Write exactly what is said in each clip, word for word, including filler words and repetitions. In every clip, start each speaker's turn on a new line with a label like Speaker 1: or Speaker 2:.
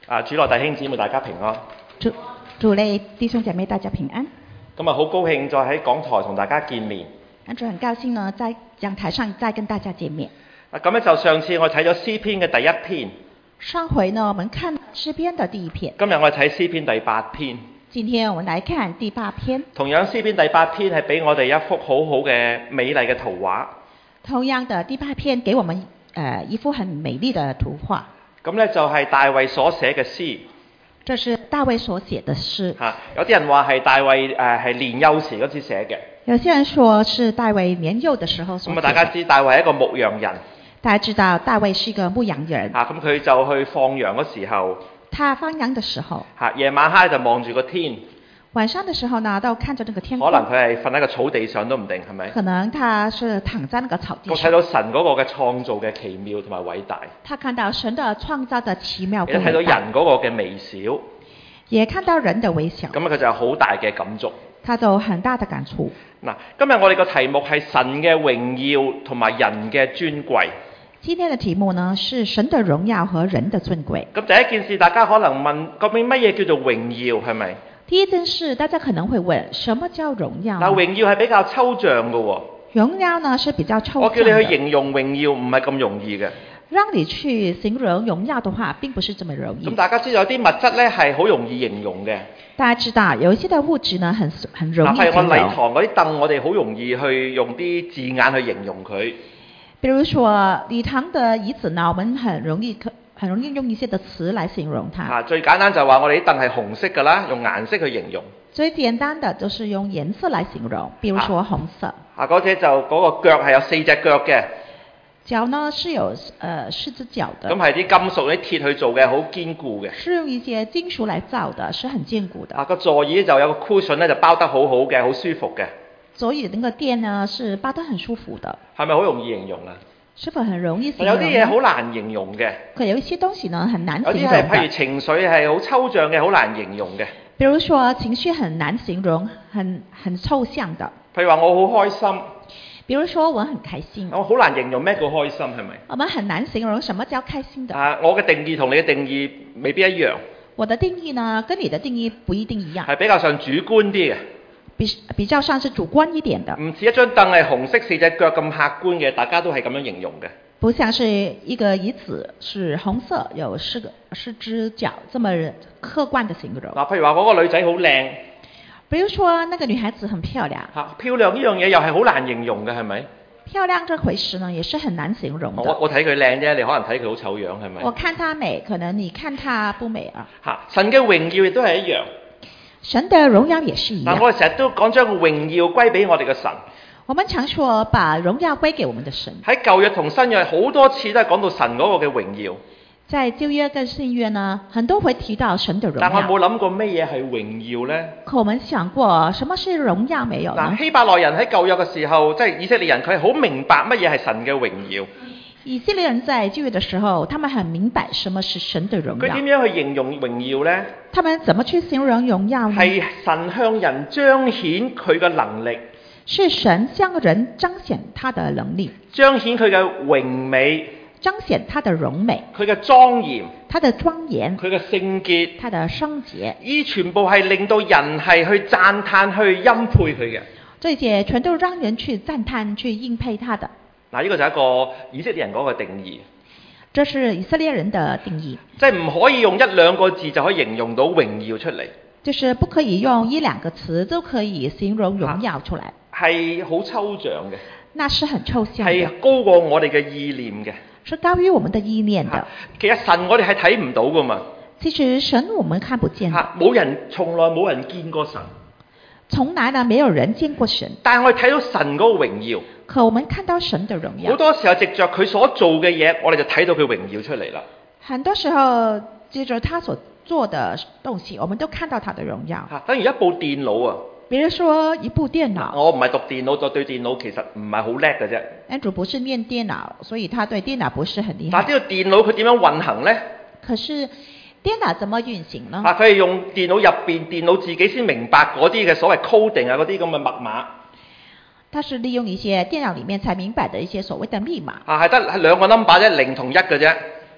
Speaker 1: 啊，主內弟兄姊妹大家平安。
Speaker 2: 主主內弟兄姐妹大家平安。
Speaker 1: 今日好高興再喺講台同大家見面。
Speaker 2: 安主很高興呢，在講台上再跟大家見面。
Speaker 1: 啊，咁咧就上次我睇咗詩篇嘅第一篇。
Speaker 2: 上回呢，我們看詩篇的第一篇。
Speaker 1: 今日我睇詩篇第八篇。
Speaker 2: 今天我們來看第八篇。
Speaker 1: 同樣詩篇第八篇係俾我哋一幅好好嘅美麗嘅圖畫。
Speaker 2: 同樣的第八篇給我們誒、呃、一幅很美麗的圖畫。咁
Speaker 1: 咧就係大衛所寫嘅詩。
Speaker 2: 這是大衛所寫的詩。
Speaker 1: 嚇，有啲人話係大衛誒係年幼時嗰時寫嘅。
Speaker 2: 有些人說是大衛年幼的時候所寫的。咁
Speaker 1: 啊，大家知大衛係一個牧羊人。
Speaker 2: 大家知道大衛是一個牧羊人。
Speaker 1: 嚇，咁佢就去放羊嗰時候。
Speaker 2: 他放羊的時候。
Speaker 1: 嚇，夜晚黑就望住個天。
Speaker 2: 晚上的時候呢，都看着那個天空。
Speaker 1: 可能佢係瞓喺個草地上都唔定，係咪？
Speaker 2: 可能他是躺在那個草地上。
Speaker 1: 我睇到神嗰個嘅創造嘅奇妙同埋偉大。
Speaker 2: 他看到神的創造的奇妙跟偉大。
Speaker 1: 亦睇到人嗰個嘅微小。
Speaker 2: 也看到人的微小。
Speaker 1: 咁佢就有好大嘅感觸。
Speaker 2: 他就很大的感觸。
Speaker 1: 嗱，今日我哋個題目係神嘅榮耀同埋人嘅尊貴。
Speaker 2: 今天的題目呢，是神的榮耀和人的尊貴。
Speaker 1: 咁第一件事，大家可能問，究竟乜嘢叫做榮耀？係咪？
Speaker 2: 第一件事，大家可能會問，什麼叫榮耀？
Speaker 1: 嗱，榮耀係比較抽象嘅喎。
Speaker 2: 榮耀呢是比較抽象。
Speaker 1: 我叫你去形容榮耀唔係咁容易嘅。
Speaker 2: 讓你去形容榮耀的話，並不是這麼容易。
Speaker 1: 咁大家知道有啲物質咧係好容易形容嘅。
Speaker 2: 大家知道有一些的物質呢，很很容易形容。
Speaker 1: 嗱，譬如我禮堂嗰啲凳，我哋好容易去用啲字眼去形容佢。
Speaker 2: 比如說禮堂的椅子呢，我們很容易可很容易用一些的詞來形容它。
Speaker 1: 啊，最簡單就係話我哋啲凳係紅色㗎啦，用顏色去形容。
Speaker 2: 最簡單的就是用顏色來形容，比如說紅色。
Speaker 1: 啊，嗰隻就嗰、那個腳係有四隻腳嘅。
Speaker 2: 腳呢是有呃四隻腳的。
Speaker 1: 咁係啲金屬啲鐵去做嘅，好堅固嘅。
Speaker 2: 是用一些金屬來造的，是很堅固的。
Speaker 1: 啊，個座椅就有個 cushion 咧，就包得好好嘅，好舒服嘅。
Speaker 2: 座椅那個墊呢是包得很舒服的。
Speaker 1: 係咪好容易形容啊？
Speaker 2: 是否很容易形容？
Speaker 1: 有啲嘢好難形容嘅。
Speaker 2: 可有一些東西呢很難形容。
Speaker 1: 有啲係譬如情緒係好抽象嘅，好難形容嘅。
Speaker 2: 比如說情緒很難形容，很很抽象的。
Speaker 1: 譬如話我好開心。
Speaker 2: 比如說我很開心。
Speaker 1: 我好難形容咩叫開心，係咪？
Speaker 2: 我們很難形容什麼叫開心的。
Speaker 1: 啊，我嘅定義同你嘅定義未必一樣。
Speaker 2: 我的定義呢，跟你的定義不一定一樣。
Speaker 1: 係比較上主觀啲嘅。
Speaker 2: 比比較上是主觀一點的。
Speaker 1: 唔似一張凳係紅色四隻腳咁客觀嘅，大家都係咁樣形容嘅。
Speaker 2: 不像是一個椅子是紅色有四個四隻腳這麼客觀的形容。
Speaker 1: 嗱，譬如話嗰個女仔好靚。
Speaker 2: 比如說那個女孩子很漂亮。
Speaker 1: 嚇，漂亮呢樣嘢又係好難形容嘅，係咪？
Speaker 2: 漂亮這回事呢，也是很難形容的。
Speaker 1: 我我睇佢靚啫，你可能睇佢好醜樣，係咪？
Speaker 2: 我看她美，可能你看她不美啊。
Speaker 1: 嚇，神嘅榮耀亦都係一樣。
Speaker 2: 神的榮耀也是一樣。
Speaker 1: 但我哋成日都講將個榮耀歸俾我哋嘅神。
Speaker 2: 我們常說把榮耀歸給我們的神。
Speaker 1: 喺舊約同新約好多次都係講到神嗰個嘅榮耀。
Speaker 2: 在舊約跟新約呢，很多會提到神的榮耀。
Speaker 1: 但我冇諗過咩嘢係榮耀呢？
Speaker 2: 可我們想過什麼是榮耀沒有呢？
Speaker 1: 嗱，希伯來人喺舊約嘅時候，即係以色列人，佢係好明白乜嘢係神嘅榮耀。
Speaker 2: 以色列人在舊約的時候，他們很明白什麼是神的榮耀。
Speaker 1: 佢點樣去形容榮耀呢？
Speaker 2: 他們怎麼去形容榮耀呢？
Speaker 1: 係神向人彰顯佢嘅能力。
Speaker 2: 是神向人彰顯他的能力。
Speaker 1: 彰顯佢嘅榮美。
Speaker 2: 彰顯他的榮美。
Speaker 1: 佢嘅莊嚴。
Speaker 2: 他的莊嚴。
Speaker 1: 佢嘅聖潔。
Speaker 2: 他的聖潔。
Speaker 1: 呢全部係令到人係去讚嘆、去欽佩佢嘅。
Speaker 2: 這些全都讓人去讚嘆、去欽佩他的。
Speaker 1: 嗱，呢個就係一個以色列人嗰個定義。
Speaker 2: 這是以色列人的定義。即
Speaker 1: 係唔可以用一兩個字就可以形容到榮耀出嚟。
Speaker 2: 就是不可以用一兩個詞就可以形容榮耀出來。
Speaker 1: 係好抽象嘅。
Speaker 2: 那是很抽象的。
Speaker 1: 係高過我哋嘅意念嘅。
Speaker 2: 是高於我們的意念的。
Speaker 1: 其實神我哋係睇唔到㗎嘛。
Speaker 2: 其實神我們看不見。
Speaker 1: 冇人，從來冇人見過神。
Speaker 2: 從來呢，沒有人見過神。
Speaker 1: 但係我哋睇到神嗰個榮耀。
Speaker 2: 可我們看到神的榮耀。
Speaker 1: 好多時候藉着佢所做嘅嘢，我哋就睇到佢榮耀出嚟啦。
Speaker 2: 很多時候藉着他所做的東西，我們都看到他的榮耀。
Speaker 1: 嚇，等於一部電腦啊。
Speaker 2: 比如說一部電腦。
Speaker 1: 我唔係讀電腦，就對電腦其實唔係好叻嘅啫。
Speaker 2: Andrew 不是念電腦，所以他對電腦不是很厲害。
Speaker 1: 但係呢個電腦佢點樣運行呢？
Speaker 2: 可是電腦怎麼運行呢？
Speaker 1: 啊，佢係用電腦入邊，電腦自己先明白嗰啲嘅所謂 coding 啊，嗰啲咁嘅密碼。
Speaker 2: 它是利用一些電腦裡面才明白的一些所謂的密碼。
Speaker 1: 啊，係得兩個 number 啫，零同一嘅啫。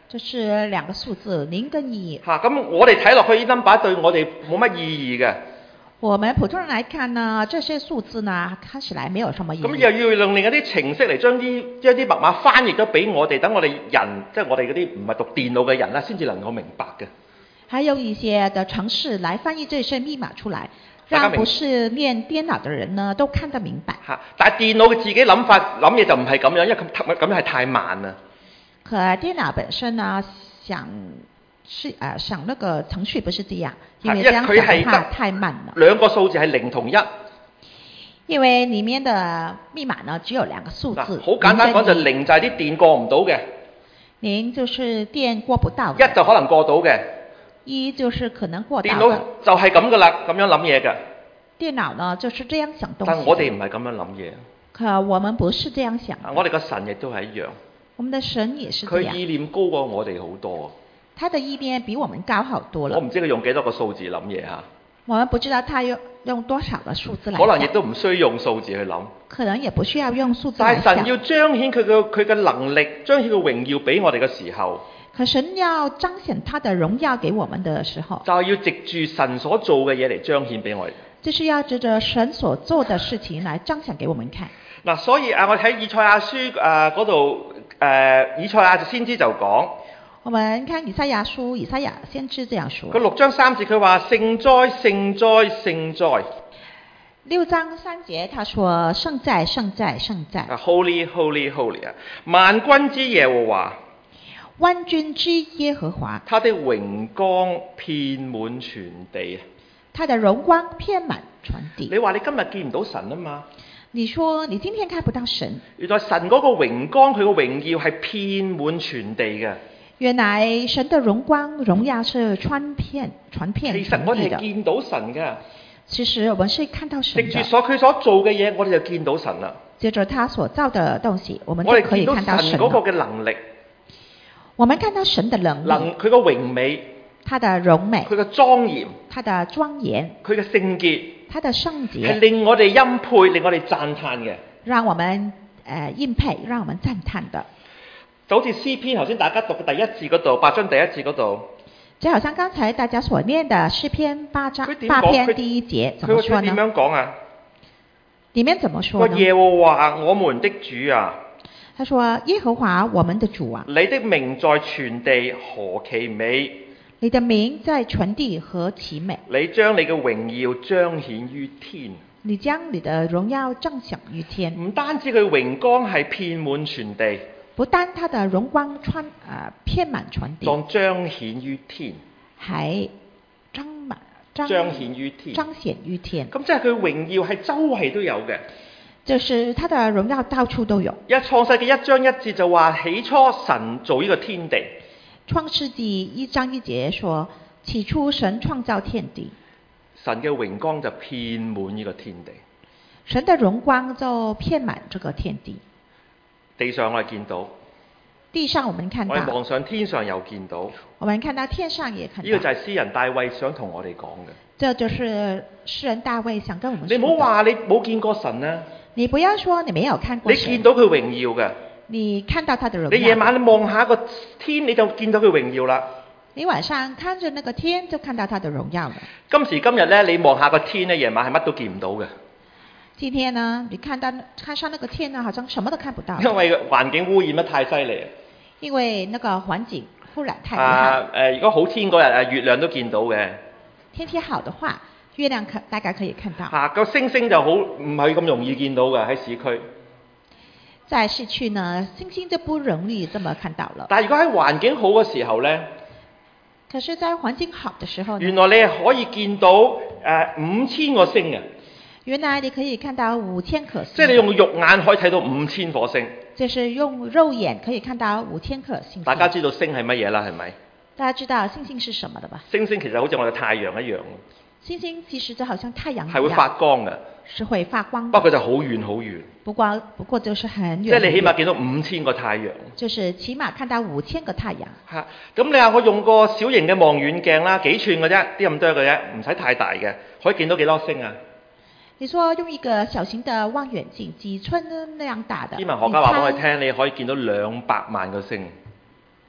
Speaker 2: 這是兩個數字，零跟一。
Speaker 1: 嚇，咁我哋睇落去呢 number 對我哋冇乜意義嘅。
Speaker 2: 我們普通人來看呢，這些數字呢，看起來沒有什麼意義。
Speaker 1: 咁又要用另一啲程式嚟將啲將啲密碼翻譯咗俾我哋，等我哋人，即係我哋嗰啲唔係讀電腦嘅人啦，先至能夠明白嘅。
Speaker 2: 還有一些的程式來翻譯這些密碼出來，讓不是練電腦的人呢都看得明白。
Speaker 1: 嚇！但係電腦嘅自己諗法諗嘢就唔係咁樣，因為咁咁樣係太慢啦。
Speaker 2: 可電腦本身呢，想是啊、呃、想那個程序不是這樣，因為這樣想的話太慢了。
Speaker 1: 兩個數字係零同一。
Speaker 2: 因為裡面的密碼呢只有兩個數字。
Speaker 1: 好簡單講就零就係啲電過唔到嘅。
Speaker 2: 零就是電過不到。
Speaker 1: 一就可能過到嘅。
Speaker 2: 一就是可能過到。
Speaker 1: 電腦就係咁噶啦，咁樣諗嘢㗎。
Speaker 2: 電腦呢就是這樣想東西。
Speaker 1: 但我哋唔係咁樣諗嘢。
Speaker 2: 可我們不是這樣想。
Speaker 1: 我哋個神亦都係一樣。
Speaker 2: 我們的神也是這樣。
Speaker 1: 佢意念高過我哋好多。
Speaker 2: 他的意念比我們高好多了。
Speaker 1: 我唔知佢用幾多個數字諗嘢嚇。
Speaker 2: 我們不知道他用用多少個數字來。
Speaker 1: 可能亦都唔需要用數字去諗。
Speaker 2: 可能也不需要用數字來想。
Speaker 1: 但係神要彰顯佢嘅佢嘅能力，彰顯佢榮耀俾我哋嘅時候。
Speaker 2: 可神要彰顯他的榮耀給我們的時候。
Speaker 1: 就係要藉住神所做嘅嘢嚟彰顯俾我哋。
Speaker 2: 就是要藉着神所做的事情來彰顯給我們看。
Speaker 1: 嗱，所以啊，我睇以賽亞書誒嗰度誒，以賽亞先知就講。
Speaker 2: 我們看以賽亞書，以賽亞先知這樣說。
Speaker 1: 佢六章三節佢話聖哉聖哉聖哉。
Speaker 2: 六章三節他說聖哉聖哉聖哉。
Speaker 1: 啊 ，Holy Holy Holy 啊，萬軍之耶和華。
Speaker 2: 萬軍之耶和華。
Speaker 1: 他的榮光遍滿全地。
Speaker 2: 他的榮光遍滿全地。
Speaker 1: 你話你今日見唔到神啊嘛？
Speaker 2: 你說你今天看不到神。
Speaker 1: 原來神嗰個榮光佢個榮耀係遍滿全地嘅。原
Speaker 2: 來神的榮光榮耀是傳遍傳遍全地的。
Speaker 1: 其實我哋係見到神嘅。
Speaker 2: 其實我們是看到神的。
Speaker 1: 藉住所佢所做嘅嘢，我哋就見到神啦。
Speaker 2: 藉着他所造的東西，我們就可以看到神。我哋見到神
Speaker 1: 嗰個嘅能力。
Speaker 2: 我們看到神的能力。
Speaker 1: 能佢個榮美。
Speaker 2: 他的榮美。
Speaker 1: 佢嘅莊嚴。
Speaker 2: 他的莊嚴。
Speaker 1: 佢嘅聖潔。
Speaker 2: 他的聖潔。
Speaker 1: 係令我哋欽佩，令我哋讚歎嘅。
Speaker 2: 讓我們誒欽佩，讓我們讚歎的。
Speaker 1: 就好似詩篇頭先大家讀嘅第一節嗰度，八章第一節嗰度。
Speaker 2: 就好像剛才大家所念的詩篇八章八篇第一節，怎麼說呢？
Speaker 1: 佢點樣講啊？
Speaker 2: 裡面怎麼說呢？
Speaker 1: 耶和華我們的主啊。
Speaker 2: 他說耶和華我們的主啊。
Speaker 1: 你的名在全地何其美。
Speaker 2: 你的名在全地何其美。
Speaker 1: 你將你嘅榮耀彰顯於天。
Speaker 2: 你將你的榮耀彰顯於天。
Speaker 1: 唔單止佢榮光係遍滿全地。
Speaker 2: 不單他的榮光穿啊遍滿全地，
Speaker 1: 仲彰顯於天，
Speaker 2: 還彰滿
Speaker 1: 彰顯於天，
Speaker 2: 彰顯於天。
Speaker 1: 咁即係佢榮耀係周圍都有嘅。
Speaker 2: 就是他的榮耀到處都有。
Speaker 1: 一創世記一章一節就話起初神造呢個天地。
Speaker 2: 創世記一章一節說起初神創造天地。
Speaker 1: 神嘅榮光就遍滿呢個天地。
Speaker 2: 神的榮光就遍滿這個天地。
Speaker 1: 地上我哋見到，
Speaker 2: 地上我們看到，
Speaker 1: 我哋望上天上又見到，
Speaker 2: 我們看到天上也看到。
Speaker 1: 呢個就係詩人大衛想同我哋講嘅。
Speaker 2: 這就是詩人大衛想跟我們說的。
Speaker 1: 你唔好話你冇見過神啊！
Speaker 2: 你不要說你沒有看過神。
Speaker 1: 你見到佢榮耀嘅。
Speaker 2: 你看到他的榮耀。
Speaker 1: 你夜晚你望下個天，你就見到佢榮耀啦。
Speaker 2: 你晚上看着那個天，就看到他的榮耀了。
Speaker 1: 今時今日咧，你望下個天咧，夜晚係乜都見唔到嘅。
Speaker 2: 今天呢，你看到看上那個天呢，好像什麼都看不到。
Speaker 1: 因為環境污染得太犀利。
Speaker 2: 因為那個環境污染太厲害。
Speaker 1: 啊誒，如果好天嗰日誒，月亮都見到嘅。
Speaker 2: 天氣好的話，月亮可大概可以看到。
Speaker 1: 嚇，個星星就好唔係咁容易見到嘅喺市區。
Speaker 2: 在市區呢，星星就不容易這麼看到了。
Speaker 1: 但係如果喺環境好嘅時候咧，
Speaker 2: 可是，在環境好的時候呢，
Speaker 1: 原來你係可以見到誒五千個星啊！
Speaker 2: 原來你可以看到五千顆星。
Speaker 1: 即係你用肉眼可以睇到五千顆星。
Speaker 2: 就是用肉眼可以看到五千顆星星。
Speaker 1: 大家知道星係乜嘢啦？係咪？
Speaker 2: 大家知道星星是什麼的吧？
Speaker 1: 星星其實好似我哋太陽一樣。
Speaker 2: 星星其實就好像太陽一樣。
Speaker 1: 係會發光嘅。
Speaker 2: 是會發光。
Speaker 1: 不過就好遠好遠。
Speaker 2: 不過不過就是很遠。
Speaker 1: 即係你起碼見到五千個太陽。
Speaker 2: 就是起碼看到五千個太陽。
Speaker 1: 嚇！咁你話我用個小型嘅望遠鏡啦，幾寸嘅啫，啲咁多嘅啫，唔使太大嘅，可以見到幾多星啊？
Speaker 2: 你說用一個小型的望遠鏡，幾寸那樣大的？
Speaker 1: 天文學家話俾我哋聽，你可以見到兩百萬個星。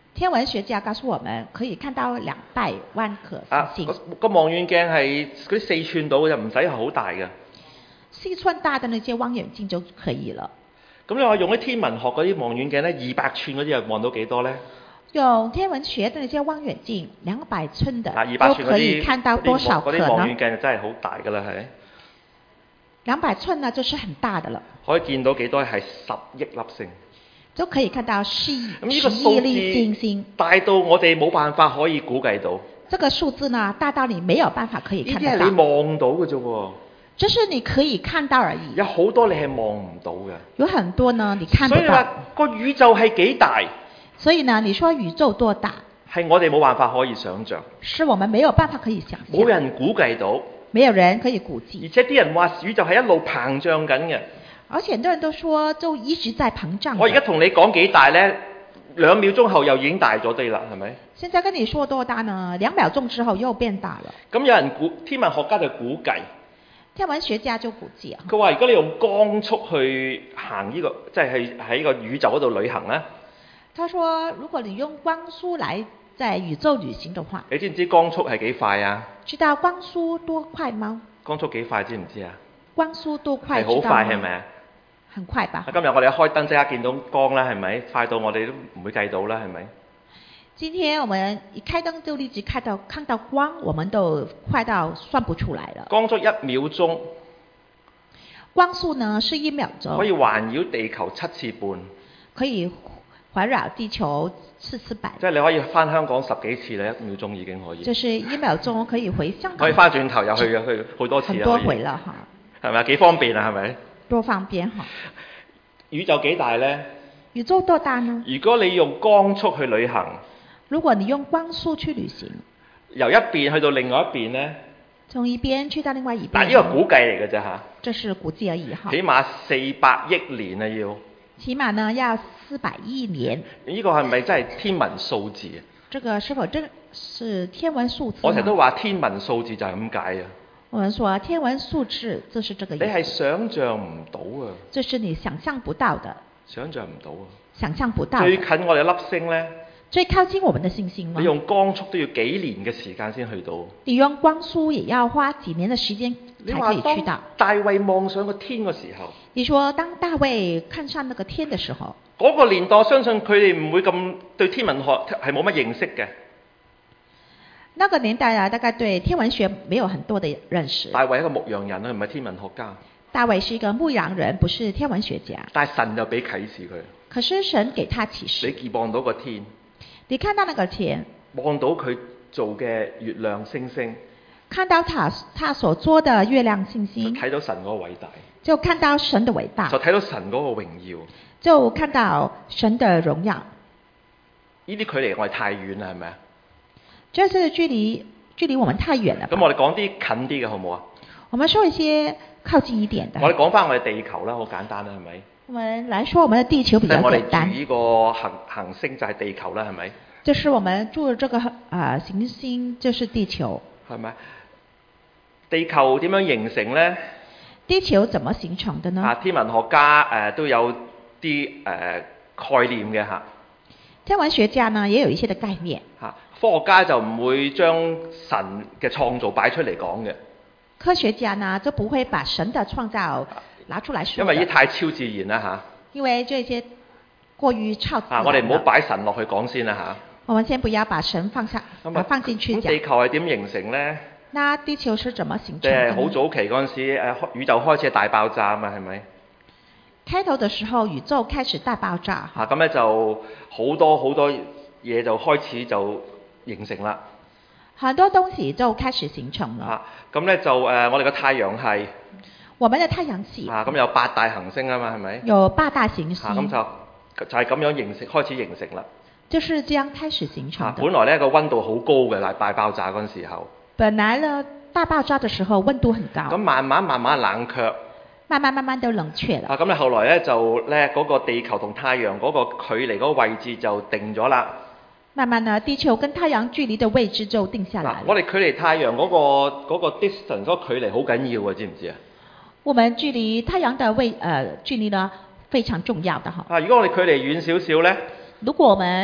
Speaker 2: 天文學家告訴我們，可以看到兩百萬顆星星。
Speaker 1: 啊，個望遠鏡係嗰啲四寸到嘅，就唔使好大嘅。
Speaker 2: 四寸大的那些望遠鏡就可以了。
Speaker 1: 咁你話用啲天文學嗰啲望遠鏡咧，二百寸嗰啲又望到幾多咧？
Speaker 2: 用天文學的那些望遠鏡，兩百寸的，
Speaker 1: 啊，二百寸
Speaker 2: 都可以看到多少顆呢？
Speaker 1: 嗰啲望遠鏡就真係好大㗎啦，係。
Speaker 2: 兩百寸呢，就是很大的了。
Speaker 1: 可以見到幾多係十億粒星。
Speaker 2: 就可以看到十億
Speaker 1: 咁呢個數
Speaker 2: 粒星星，
Speaker 1: 大到我哋冇辦法可以估計到。
Speaker 2: 這個數字呢，大到你沒有辦法可以看得到。
Speaker 1: 呢啲係你望到嘅啫喎。
Speaker 2: 這是你可以看到而已。
Speaker 1: 有好多你係望唔到嘅。
Speaker 2: 有很多呢，你看不到。
Speaker 1: 所以話個宇宙係幾大？
Speaker 2: 所以呢，你說宇宙多大？
Speaker 1: 係我哋冇辦法可以想像。
Speaker 2: 是我們沒有辦法可以想象。
Speaker 1: 冇人估計到。
Speaker 2: 沒有人可以估計。
Speaker 1: 而且啲人話宇宙係一路膨脹緊嘅。
Speaker 2: 而且很多人都說就一直在膨脹。
Speaker 1: 我而家同你講幾大呢？兩秒鐘後又已經大咗啲啦，係咪？
Speaker 2: 現在跟你說多大呢？兩秒鐘之後又變大了。
Speaker 1: 咁有人估，天文學家就估計。
Speaker 2: 天文學家就估計啊。
Speaker 1: 佢話：如果你用光速去行呢個，即係喺個宇宙嗰度旅行呢？
Speaker 2: 他說：如果你用光速來在宇宙旅行的話，
Speaker 1: 你知唔知光速係幾快啊？
Speaker 2: 知道光速多快嗎？
Speaker 1: 光速幾快知唔知啊？
Speaker 2: 光速多快？
Speaker 1: 係好快係咪啊？
Speaker 2: 很快吧。
Speaker 1: 今日我哋一開燈即刻見到光啦，係咪？快到我哋都唔會計到啦，係咪？
Speaker 2: 今天我們一開燈就立即看到看到光，我們都快到算不出來了。
Speaker 1: 光速一秒鐘。
Speaker 2: 光速呢是一秒鐘。
Speaker 1: 可以環繞地球七次半。
Speaker 2: 可以環繞地球四次半。
Speaker 1: 即係你可以返香港十幾次啦，一秒鐘已經可以。
Speaker 2: 就是一秒鐘可以回香港。
Speaker 1: 可以返轉頭又去去好多次。
Speaker 2: 很多回了哈。
Speaker 1: 係咪幾方便啊？係咪？
Speaker 2: 多方便哈！
Speaker 1: 宇宙幾大呢？
Speaker 2: 宇宙多大呢？
Speaker 1: 如果你用光速去旅行，
Speaker 2: 如果你用光速去旅行，
Speaker 1: 由一邊去到另外一邊呢？
Speaker 2: 從一邊去到另外一邊。
Speaker 1: 但呢個估計嚟嘅啫嚇。
Speaker 2: 這是估計而已哈。
Speaker 1: 起碼四百億年啊要。
Speaker 2: 起碼呢要四百億年。
Speaker 1: 呢個係咪真係天文數字啊？
Speaker 2: 這個是否真是天文數字？
Speaker 1: 我成日都話天文數字就係咁解啊。
Speaker 2: 我們說天文數字就是這個意思。
Speaker 1: 你係想像唔到啊！
Speaker 2: 這是你想象不到的。
Speaker 1: 想像唔到啊！
Speaker 2: 想象不到。
Speaker 1: 最近我哋粒星呢？
Speaker 2: 最靠近我們的星星嗎？
Speaker 1: 你用光速都要幾年嘅時間先去到。
Speaker 2: 你用光速也要花幾年的時間才可以去到。
Speaker 1: 大衛望上個天嘅時候。
Speaker 2: 你說當大衛看上那個天的時候。
Speaker 1: 嗰個年代我相信佢哋唔會咁對天文學係冇乜認識嘅。
Speaker 2: 那個年代啊，大概對天文學沒有很多的認識。
Speaker 1: 大衛係一個牧羊人啊，唔係天文學家。
Speaker 2: 大衛是一個牧羊人，不是天文學家。
Speaker 1: 但係神就俾啟示佢。
Speaker 2: 可是神給他啟示。
Speaker 1: 你望到個天。
Speaker 2: 你看到那個天。
Speaker 1: 望到佢做嘅月亮星星。
Speaker 2: 看到他他所做的月亮星星。
Speaker 1: 睇到神嗰個偉大。
Speaker 2: 就看到神的偉大。
Speaker 1: 就睇到神嗰個榮耀。
Speaker 2: 就看到神的榮耀。
Speaker 1: 呢啲距離我哋太遠啦，係咪啊？
Speaker 2: 這是距離距離我們太遠了。
Speaker 1: 咁我哋講啲近啲嘅好唔好啊？
Speaker 2: 我們說一些靠近一點的。
Speaker 1: 我哋講翻我哋地球啦，好簡單啦，係咪？
Speaker 2: 我們來說，我們的地球比較簡單。
Speaker 1: 我哋住呢個行行星就係地球啦，係咪？
Speaker 2: 就是我們住的這個啊、呃、行星，就是地球。
Speaker 1: 係咪？地球點樣形成呢？
Speaker 2: 地球怎麼形成的呢？
Speaker 1: 啊，天文學家誒、呃、都有啲誒、呃、概念嘅嚇。
Speaker 2: 天文學家呢也有一些的概念。
Speaker 1: 嚇，科學家就唔會將神嘅創造擺出嚟講嘅。
Speaker 2: 科學家呢就不會把神的創造拿出來說。
Speaker 1: 因為呢太超自然啦嚇。
Speaker 2: 因為這些過於超自然。啊，
Speaker 1: 我哋唔好擺神落去講先啦嚇。我
Speaker 2: 們先不要把神放下，把放進去講。
Speaker 1: 咁地球係點形成呢？
Speaker 2: 那地球是怎麼形成的？
Speaker 1: 即係好早期嗰陣時，誒宇宙開始大爆炸啊嘛，係咪？
Speaker 2: 開頭的時候，宇宙開始大爆炸。
Speaker 1: 嚇，咁咧就好多好多嘢就開始就形成啦。
Speaker 2: 很多東西就開始形成了。
Speaker 1: 嚇，咁咧就誒、呃、我哋個太陽系。
Speaker 2: 我們的太陽系。
Speaker 1: 嚇，咁有八大行星啊嘛，係咪？
Speaker 2: 有八大行星。
Speaker 1: 嚇，咁就就係咁樣形成，開始形成啦。
Speaker 2: 就是這樣開始形成的。
Speaker 1: 本來呢個溫度好高嘅，大爆炸嗰陣時候。
Speaker 2: 本來呢大爆炸的時候溫度很高。
Speaker 1: 咁慢慢慢慢冷卻。
Speaker 2: 慢慢慢慢都冷卻了。
Speaker 1: 啊，咁咧後來咧就咧嗰個地球同太陽嗰個距離嗰個位置就定咗啦。
Speaker 2: 慢慢呢，地球跟太陽距離的位置就定下來了。
Speaker 1: 我哋距離太陽嗰個嗰個 distance 嗰個距離好緊要啊，知唔知啊？
Speaker 2: 我們距離太陽的位呃距離呢非常重要的哈。
Speaker 1: 啊，如果我哋距離遠少少咧？
Speaker 2: 如果我們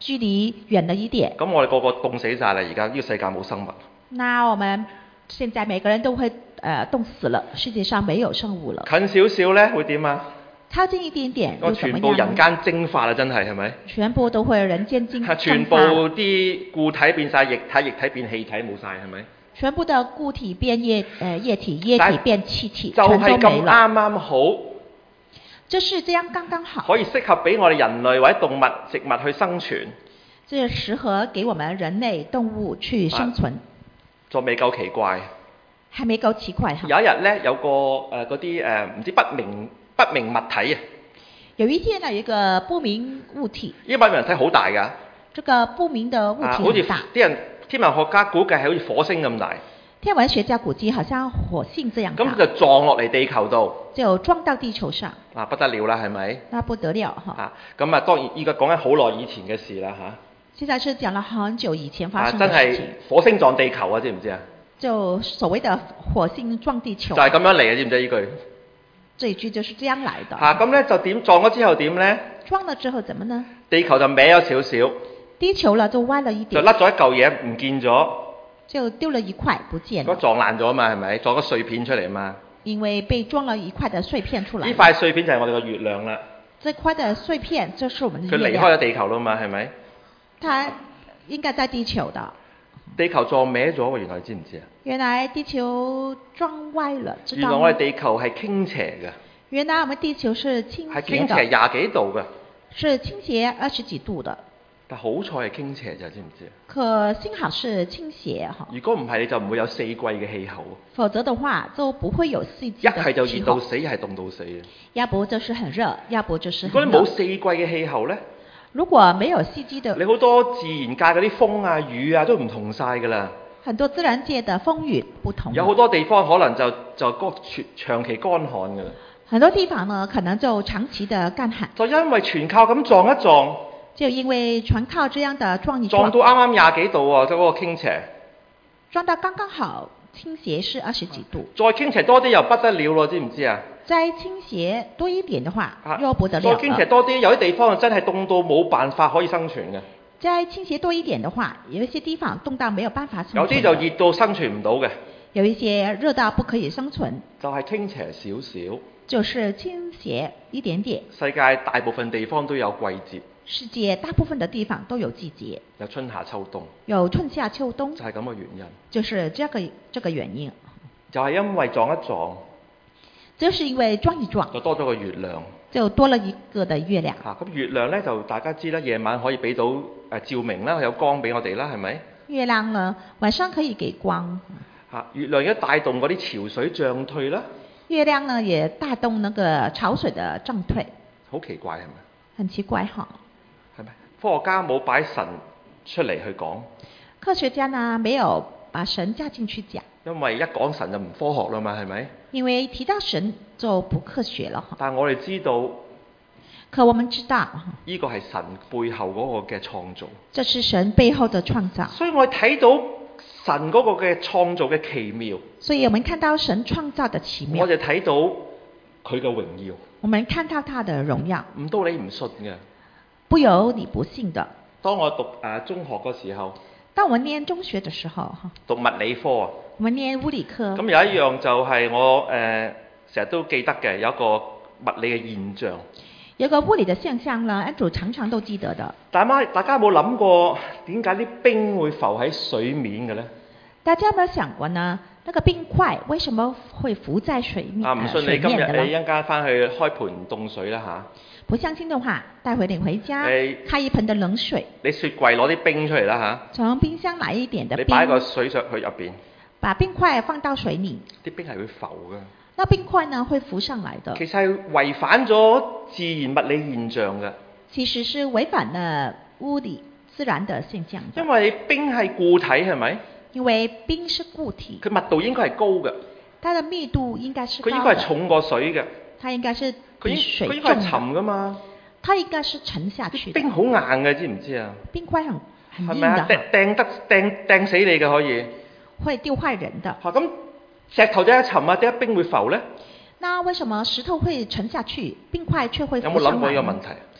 Speaker 2: 距離遠了一點。
Speaker 1: 咁我哋個個凍死晒啦！而家呢個世界冇生物。
Speaker 2: 那我們現在每個人都會誒、呃、凍死了，世界上沒有生物了。
Speaker 1: 近少少咧會點啊？
Speaker 2: 靠近一點點
Speaker 1: 我全部人間蒸發啦，真係係咪？
Speaker 2: 全部都會人間蒸發。
Speaker 1: 全部啲固體變晒液體，液體變氣體冇晒係咪？
Speaker 2: 全部的固體變液，誒、呃、液體，液體變氣體，
Speaker 1: 就係咁啱啱好。
Speaker 2: 就是這樣剛剛好。
Speaker 1: 可以適合俾我哋人類或者動物、植物去生存。
Speaker 2: 這適合給我們人類動物去生存。
Speaker 1: 仲未夠奇怪。
Speaker 2: 還沒夠奇怪哈。
Speaker 1: 有一日咧，有個誒嗰啲誒唔知不明不明物體啊。
Speaker 2: 有一天呢，有一個不明物體。
Speaker 1: 呢個不明物體好大㗎。
Speaker 2: 這個不明的物體很大。
Speaker 1: 好似啲人天文學家估計係好似火星咁大。
Speaker 2: 天文學家估計好像火星這樣大。
Speaker 1: 咁就撞落嚟地球度。
Speaker 2: 就撞到地球上。
Speaker 1: 啊，不得了啦，係咪？
Speaker 2: 那不得了哈。
Speaker 1: 啊，咁啊當然依家講緊好耐以前嘅事啦嚇。
Speaker 2: 現在是講了很久以前發生嘅
Speaker 1: 事情。啊，真係火星撞地球啊，知唔知啊？
Speaker 2: 就所謂的火星撞地球。
Speaker 1: 就係咁樣嚟嘅，知唔知呢句？
Speaker 2: 這一句就是這樣來的。
Speaker 1: 嚇，咁咧就點撞咗之後點咧？
Speaker 2: 撞咗之後怎麼呢？
Speaker 1: 地球就歪咗少少。
Speaker 2: 地球啦就歪了一點。
Speaker 1: 就甩咗一嚿嘢唔見咗。就
Speaker 2: 丟了一塊不見了。
Speaker 1: 嗰撞爛咗嘛係咪？撞咗碎片出嚟嘛。
Speaker 2: 因為被撞了一塊的碎片出來。
Speaker 1: 呢塊碎片就係我哋個月亮啦。
Speaker 2: 這塊的碎片就是我們的月亮。
Speaker 1: 佢離開咗地球啦嘛係咪？
Speaker 2: 它應該在地球的。
Speaker 1: 地球撞歪咗喎，原來你知唔知啊？
Speaker 2: 原來地球撞歪了，知道嗎？
Speaker 1: 原來我哋地球係傾斜嘅。
Speaker 2: 原來我們地球是傾斜的。係
Speaker 1: 傾斜廿幾度嘅。
Speaker 2: 是傾斜二十幾度的。
Speaker 1: 但好彩係傾斜咋，知唔知啊？
Speaker 2: 可幸好是傾斜哈。
Speaker 1: 如果唔係，你就唔會有四季嘅氣候。
Speaker 2: 否則的話，就不會有四季的氣候。
Speaker 1: 一係就熱到死，一係凍到死嘅。
Speaker 2: 要不就是很熱，要不就是很。
Speaker 1: 如果你冇四季嘅氣候咧？
Speaker 2: 如果沒有四季的。
Speaker 1: 你好多自然界嗰啲風啊、雨啊都唔同晒㗎啦。
Speaker 2: 很多自然界的風雨不同。
Speaker 1: 有好多地方可能就就乾長期乾旱㗎啦。
Speaker 2: 很多地方呢，可能就長期的乾旱。
Speaker 1: 就因為全靠咁撞一撞。
Speaker 2: 就因為全靠這樣的撞一撞。
Speaker 1: 撞到啱啱廿幾度喎，就嗰個傾斜。
Speaker 2: 撞到剛剛好，傾斜是二十幾度。
Speaker 1: 再傾斜多啲又不得了咯，知唔知啊？
Speaker 2: 再傾斜多一點的話，又不得了。
Speaker 1: 再傾斜多啲，有啲地方真係凍到冇辦法可以生存嘅。
Speaker 2: 再傾斜多一點的話，有一些地方凍到沒有辦法生存。
Speaker 1: 有啲就熱到生存唔到嘅。
Speaker 2: 有一些熱到不可以生存。
Speaker 1: 就係傾斜少少。
Speaker 2: 就是傾斜一點點。
Speaker 1: 世界大部分地方都有季節。
Speaker 2: 世界大部分的地方都有季節。
Speaker 1: 有春夏秋冬。
Speaker 2: 有春夏秋冬。
Speaker 1: 就係咁嘅原因。
Speaker 2: 就是這個這個原因。
Speaker 1: 就係因為撞一撞。
Speaker 2: 就是因為撞一撞。
Speaker 1: 就多咗個月亮。
Speaker 2: 就多了一個的月亮。
Speaker 1: 嚇，咁月亮咧就大家知啦，夜晚可以俾到誒照明啦，有光俾我哋啦，係咪？
Speaker 2: 月亮呢，晚上可以給光。
Speaker 1: 嚇，月亮一帶動嗰啲潮水漲退啦。
Speaker 2: 月亮呢也帶動那個潮水的漲退。
Speaker 1: 好奇怪係咪？
Speaker 2: 很奇怪哈。
Speaker 1: 係咪？科學家冇擺神出嚟去講。
Speaker 2: 科學家呢沒有把神加進去講。因
Speaker 1: 為一講神就唔科學啦嘛，係咪？
Speaker 2: 因為提到神就不科學了。
Speaker 1: 但係我哋知道。
Speaker 2: 可我們知道。
Speaker 1: 呢個係神背後嗰個嘅創造。
Speaker 2: 這是神背後的創造。
Speaker 1: 所以我哋睇到神嗰個嘅創造嘅奇妙。
Speaker 2: 所以我們看到神創造的奇妙。
Speaker 1: 我哋睇到佢嘅榮耀。
Speaker 2: 我們看到他的榮耀。
Speaker 1: 唔到你唔信嘅。
Speaker 2: 不由你不信的。
Speaker 1: 當我讀誒、呃、中學嗰時候。
Speaker 2: 當我念中學的時候。
Speaker 1: 讀物理科啊。
Speaker 2: 我們念物理科。
Speaker 1: 咁有一樣就係我誒成日都記得嘅，有一個物理嘅現象。
Speaker 2: 有個物理的現象呢，Andrew常常都記得的。
Speaker 1: 大媽，大家有冇諗過點解啲冰會浮喺水面嘅咧？
Speaker 2: 大家有冇想過呢？那個冰塊為什麼會浮在水面？
Speaker 1: 啊，唔信你今日你一陣間翻去開盆凍水啦嚇。不
Speaker 2: 相信的話，待會你回家開一盆的冷水。
Speaker 1: 你雪櫃攞啲冰出嚟啦嚇。從
Speaker 2: 冰箱買一點的冰。
Speaker 1: 你擺個水上去入邊。
Speaker 2: 把冰塊放到水裡。
Speaker 1: 啲冰係會浮㗎。
Speaker 2: 那冰塊呢會浮上來的。
Speaker 1: 其實係違反咗自然物理現象嘅。
Speaker 2: 其實是違反了物理自然的現象。
Speaker 1: 因為冰係固體係咪？
Speaker 2: 因為冰是固體。
Speaker 1: 佢密度應該係高嘅。
Speaker 2: 它的密度應該是高的。
Speaker 1: 佢應該係重過水嘅。
Speaker 2: 它應該是比水重。
Speaker 1: 佢應該係沉㗎嘛。
Speaker 2: 它應該是沉下去的。
Speaker 1: 冰好硬嘅，知唔知啊？
Speaker 2: 冰塊很很硬的。係
Speaker 1: 咪啊？掟掟得掟掟死你嘅可以。
Speaker 2: 會丟壞人的。
Speaker 1: 嚇咁石頭點解沉啊？點解冰會浮咧？
Speaker 2: 那為什麼石頭會沉下去，冰塊卻會浮上來？
Speaker 1: 有冇諗過呢個問題？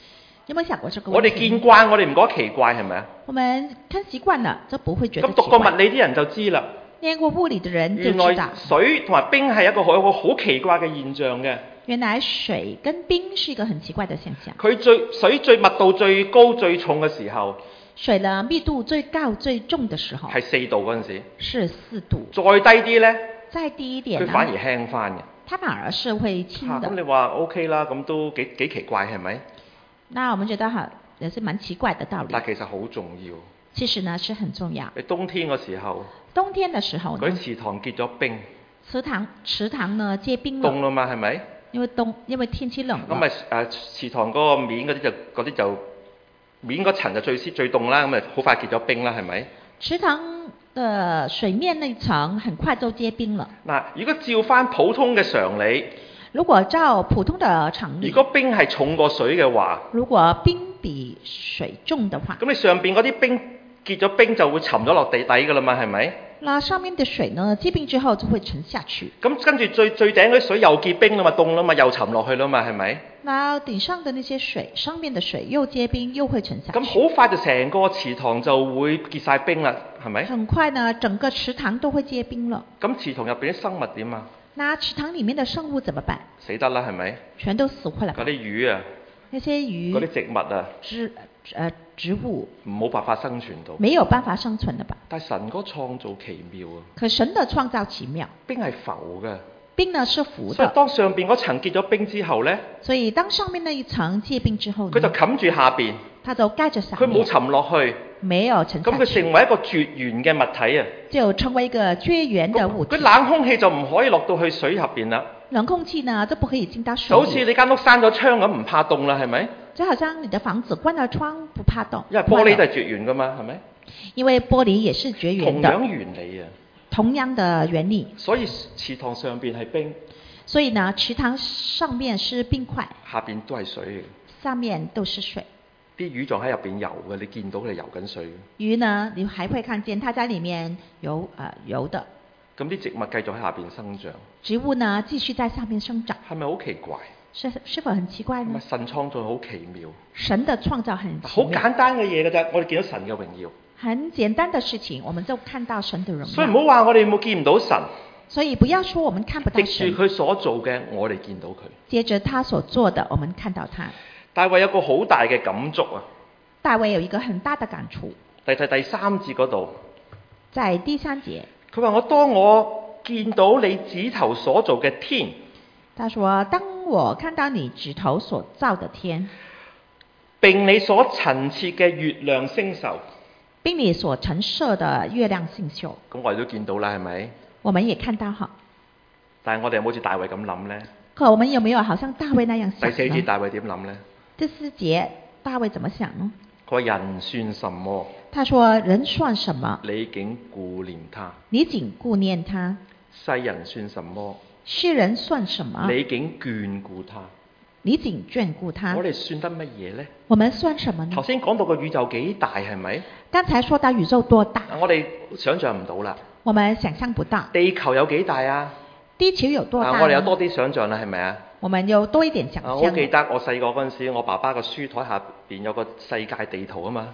Speaker 2: 有冇有想過這個問題？
Speaker 1: 我哋見慣，我哋唔覺得奇怪係咪啊？
Speaker 2: 我們看習慣了，就不會覺得奇
Speaker 1: 咁讀過物
Speaker 2: 怪。
Speaker 1: 理啲人就知啦。
Speaker 2: 念過物理的人就
Speaker 1: 原
Speaker 2: 知道
Speaker 1: 來，水同埋冰係一個好有個好奇怪嘅現象嘅。
Speaker 2: 原來水跟冰是一個很奇怪的現象。
Speaker 1: 佢最水最密度最高最重嘅時候，
Speaker 2: 水的密度最高最重的時候
Speaker 1: 係四度嗰陣時。
Speaker 2: 是四度。
Speaker 1: 再低啲呢，
Speaker 2: 再低一點呢，
Speaker 1: 佢反而輕翻嘅。
Speaker 2: 它反而是會輕的。
Speaker 1: 咁、啊、你話 OK 啦，咁都幾幾奇怪係咪？
Speaker 2: 那我們覺得哈，也是蠻奇怪的道理。
Speaker 1: 但其實好重要。
Speaker 2: 其實呢是很重要。
Speaker 1: 你冬天嘅時候，
Speaker 2: 冬天的時候呢，
Speaker 1: 嗰啲池塘結咗冰。
Speaker 2: 池塘池塘呢結冰了。
Speaker 1: 凍啦嘛係咪？
Speaker 2: 因為冬，因為天氣冷。
Speaker 1: 咁咪誒池塘嗰個面嗰啲就嗰啲就面嗰層就最先最凍啦，咁咪好快結咗冰啦係咪？
Speaker 2: 池塘的水面那層很快就結冰了。
Speaker 1: 嗱，如果照翻普通嘅常理，
Speaker 2: 如果照普通的常理，
Speaker 1: 如果冰係重過水嘅話，
Speaker 2: 如果冰比水重的話，
Speaker 1: 咁你上邊嗰啲冰結咗冰就會沉咗落地底㗎啦嘛係咪？
Speaker 2: 那上面的水呢，結冰之後就會沉下去。
Speaker 1: 咁跟住最最頂嗰啲水又結冰啦嘛，凍啦嘛，又沉落去啦嘛，係咪？
Speaker 2: 那頂上的那些水，上面的水又結冰，又會沉下去。
Speaker 1: 咁好快就成個池塘就會結晒冰啦，係咪？
Speaker 2: 很快呢，整個池塘都會結冰了。
Speaker 1: 咁池塘入邊啲生物點啊？
Speaker 2: 那池塘裡面的生物怎麼辦？
Speaker 1: 死得啦，係咪？
Speaker 2: 全都死壞了。
Speaker 1: 嗰啲魚啊，
Speaker 2: 那些魚，
Speaker 1: 嗰啲植物啊，
Speaker 2: 植呃植物
Speaker 1: 冇辦法生存到。
Speaker 2: 沒有辦法生存的吧？
Speaker 1: 但係神嗰創造奇妙啊！
Speaker 2: 可神的創造奇妙，
Speaker 1: 冰係浮嘅。
Speaker 2: 冰呢是浮
Speaker 1: 所以
Speaker 2: 的。
Speaker 1: 當上邊嗰層結咗冰之後呢，
Speaker 2: 所以當上面那一層結冰之後呢，
Speaker 1: 佢就冚住下邊，
Speaker 2: 它就蓋着下
Speaker 1: 佢
Speaker 2: 面，
Speaker 1: 冇沉落去，
Speaker 2: 沒有沉下去。
Speaker 1: 咁佢成為一個絕緣嘅物體啊！
Speaker 2: 就成為一個絕緣的物體。
Speaker 1: 佢冷空氣就唔可以落到去水入邊啦。
Speaker 2: 冷空氣呢就不可以進到水裡。
Speaker 1: 就好似你間屋閂咗窗咁，唔怕凍啦，係咪？
Speaker 2: 就好像你的房子關了窗不怕凍。
Speaker 1: 因為玻璃都係絕緣噶嘛，係咪？
Speaker 2: 因為玻璃也是絕緣的。
Speaker 1: 同樣原理啊。
Speaker 2: 同樣的原理。
Speaker 1: 所以池塘上邊係冰。
Speaker 2: 所以呢，池塘上面是冰塊，
Speaker 1: 下邊都係水。
Speaker 2: 上面都是水。
Speaker 1: 啲魚仲喺入邊游嘅，你見到佢哋游緊水。
Speaker 2: 魚呢，你還會看見它在裡面游呃游的。
Speaker 1: 咁啲植物繼續喺下邊生長。
Speaker 2: 植物呢，繼續在上面生長。
Speaker 1: 係咪好奇怪？
Speaker 2: 是是否很奇怪呢？
Speaker 1: 神創造好奇妙。
Speaker 2: 神的創造很奇
Speaker 1: 好
Speaker 2: 妙。
Speaker 1: 簡單嘅嘢㗎啫，我哋見到神嘅榮耀。
Speaker 2: 很簡單的事情，我們就看到神的榮耀。
Speaker 1: 所以唔好話我哋冇見唔到神。
Speaker 2: 所以不要說我們看不到神。
Speaker 1: 藉住佢所做嘅，我哋見到佢。
Speaker 2: 接着他所做的，我們看到他。
Speaker 1: 大衛有個好大嘅感觸啊！
Speaker 2: 大衛有一個很大的感觸。
Speaker 1: 第第第三節嗰度。
Speaker 2: 在第三節。
Speaker 1: 佢話：我當我見到你指頭所造嘅天。
Speaker 2: 他說：當我看到你指頭所造的天，
Speaker 1: 並你所陳設嘅月亮星宿。
Speaker 2: 並你所陳設的月亮星宿。
Speaker 1: 咁我哋都見到啦，係咪？
Speaker 2: 我們也看到哈。
Speaker 1: 但係我哋有冇好似大衛咁諗呢？
Speaker 2: 可我們有沒有好像大衛那樣想呢？
Speaker 1: 第四節大衛點諗呢？
Speaker 2: 第四節大衛怎麼想呢？
Speaker 1: 佢話：人算什麼？
Speaker 2: 他說：人算什麼？
Speaker 1: 你竟顧念他。
Speaker 2: 你竟顧念他。
Speaker 1: 世人算什麼？
Speaker 2: 世人算什麼？
Speaker 1: 你竟眷顧他。
Speaker 2: 你竟眷顧他。
Speaker 1: 我哋算得乜嘢呢？
Speaker 2: 我們算什麼呢？
Speaker 1: 頭先講到個宇宙幾大係咪？
Speaker 2: 剛才說到宇宙多大？
Speaker 1: 我哋想象唔到啦。
Speaker 2: 我們想象不到。
Speaker 1: 地球有幾大啊？
Speaker 2: 地球有多大？
Speaker 1: 啊、我哋有多啲想象啦，係咪啊？
Speaker 2: 我們有多一點想象。
Speaker 1: 我記得我細個嗰陣時，我爸爸個書台下邊有個世界地圖啊嘛。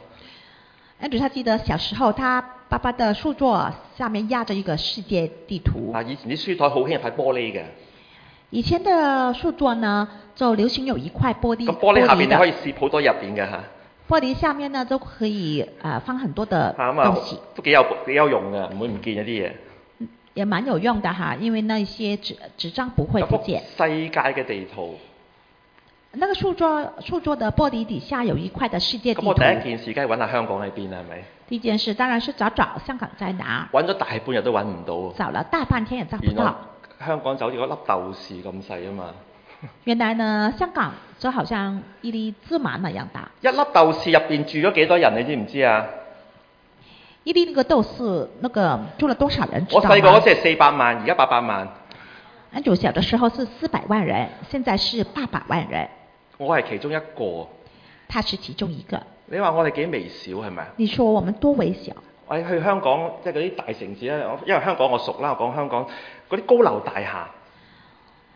Speaker 2: Andrew 他記得小時候，他爸爸的書桌下面壓着一個世界地圖。
Speaker 1: 啊，以前啲書台好興係塊玻璃嘅。
Speaker 2: 以前的書桌呢，就流行有一塊玻璃。
Speaker 1: 咁玻璃下邊你可以攝好多入邊嘅嚇。玻
Speaker 2: 璃下面呢，都可以啊、呃、放很多的東西。
Speaker 1: 都幾有幾有用嘅，唔會唔見一啲嘢。
Speaker 2: 也蠻有用的哈，因為那些紙紙張不會不見。
Speaker 1: 世界嘅地圖。
Speaker 2: 那個書桌書桌的玻璃底下有一塊的世界地圖。
Speaker 1: 咁我第一件事梗係揾下香港喺邊啦，係咪？
Speaker 2: 第一件事當然是找找香港在哪。
Speaker 1: 揾咗大半日都揾唔到。
Speaker 2: 找了大半天也找不到。
Speaker 1: 香港就好似嗰粒豆豉咁細啊嘛。
Speaker 2: 原來呢，香港就好像一粒芝麻那樣大。
Speaker 1: 一粒豆豉入邊住咗幾多人，你知唔知啊？
Speaker 2: 一粒那個豆豉，那個住了多少人？知道嗎？
Speaker 1: 我細個嗰時係四百萬，而家八百萬。
Speaker 2: Andrew小的時候是四百萬人，現在是八百萬人。
Speaker 1: 我係其中一個。
Speaker 2: 他是其中一個。
Speaker 1: 你話我哋幾微小係咪啊？
Speaker 2: 你說我們多微小？
Speaker 1: 我去香港，即係嗰啲大城市咧，因為香港我熟啦，我講香港嗰啲高樓大廈。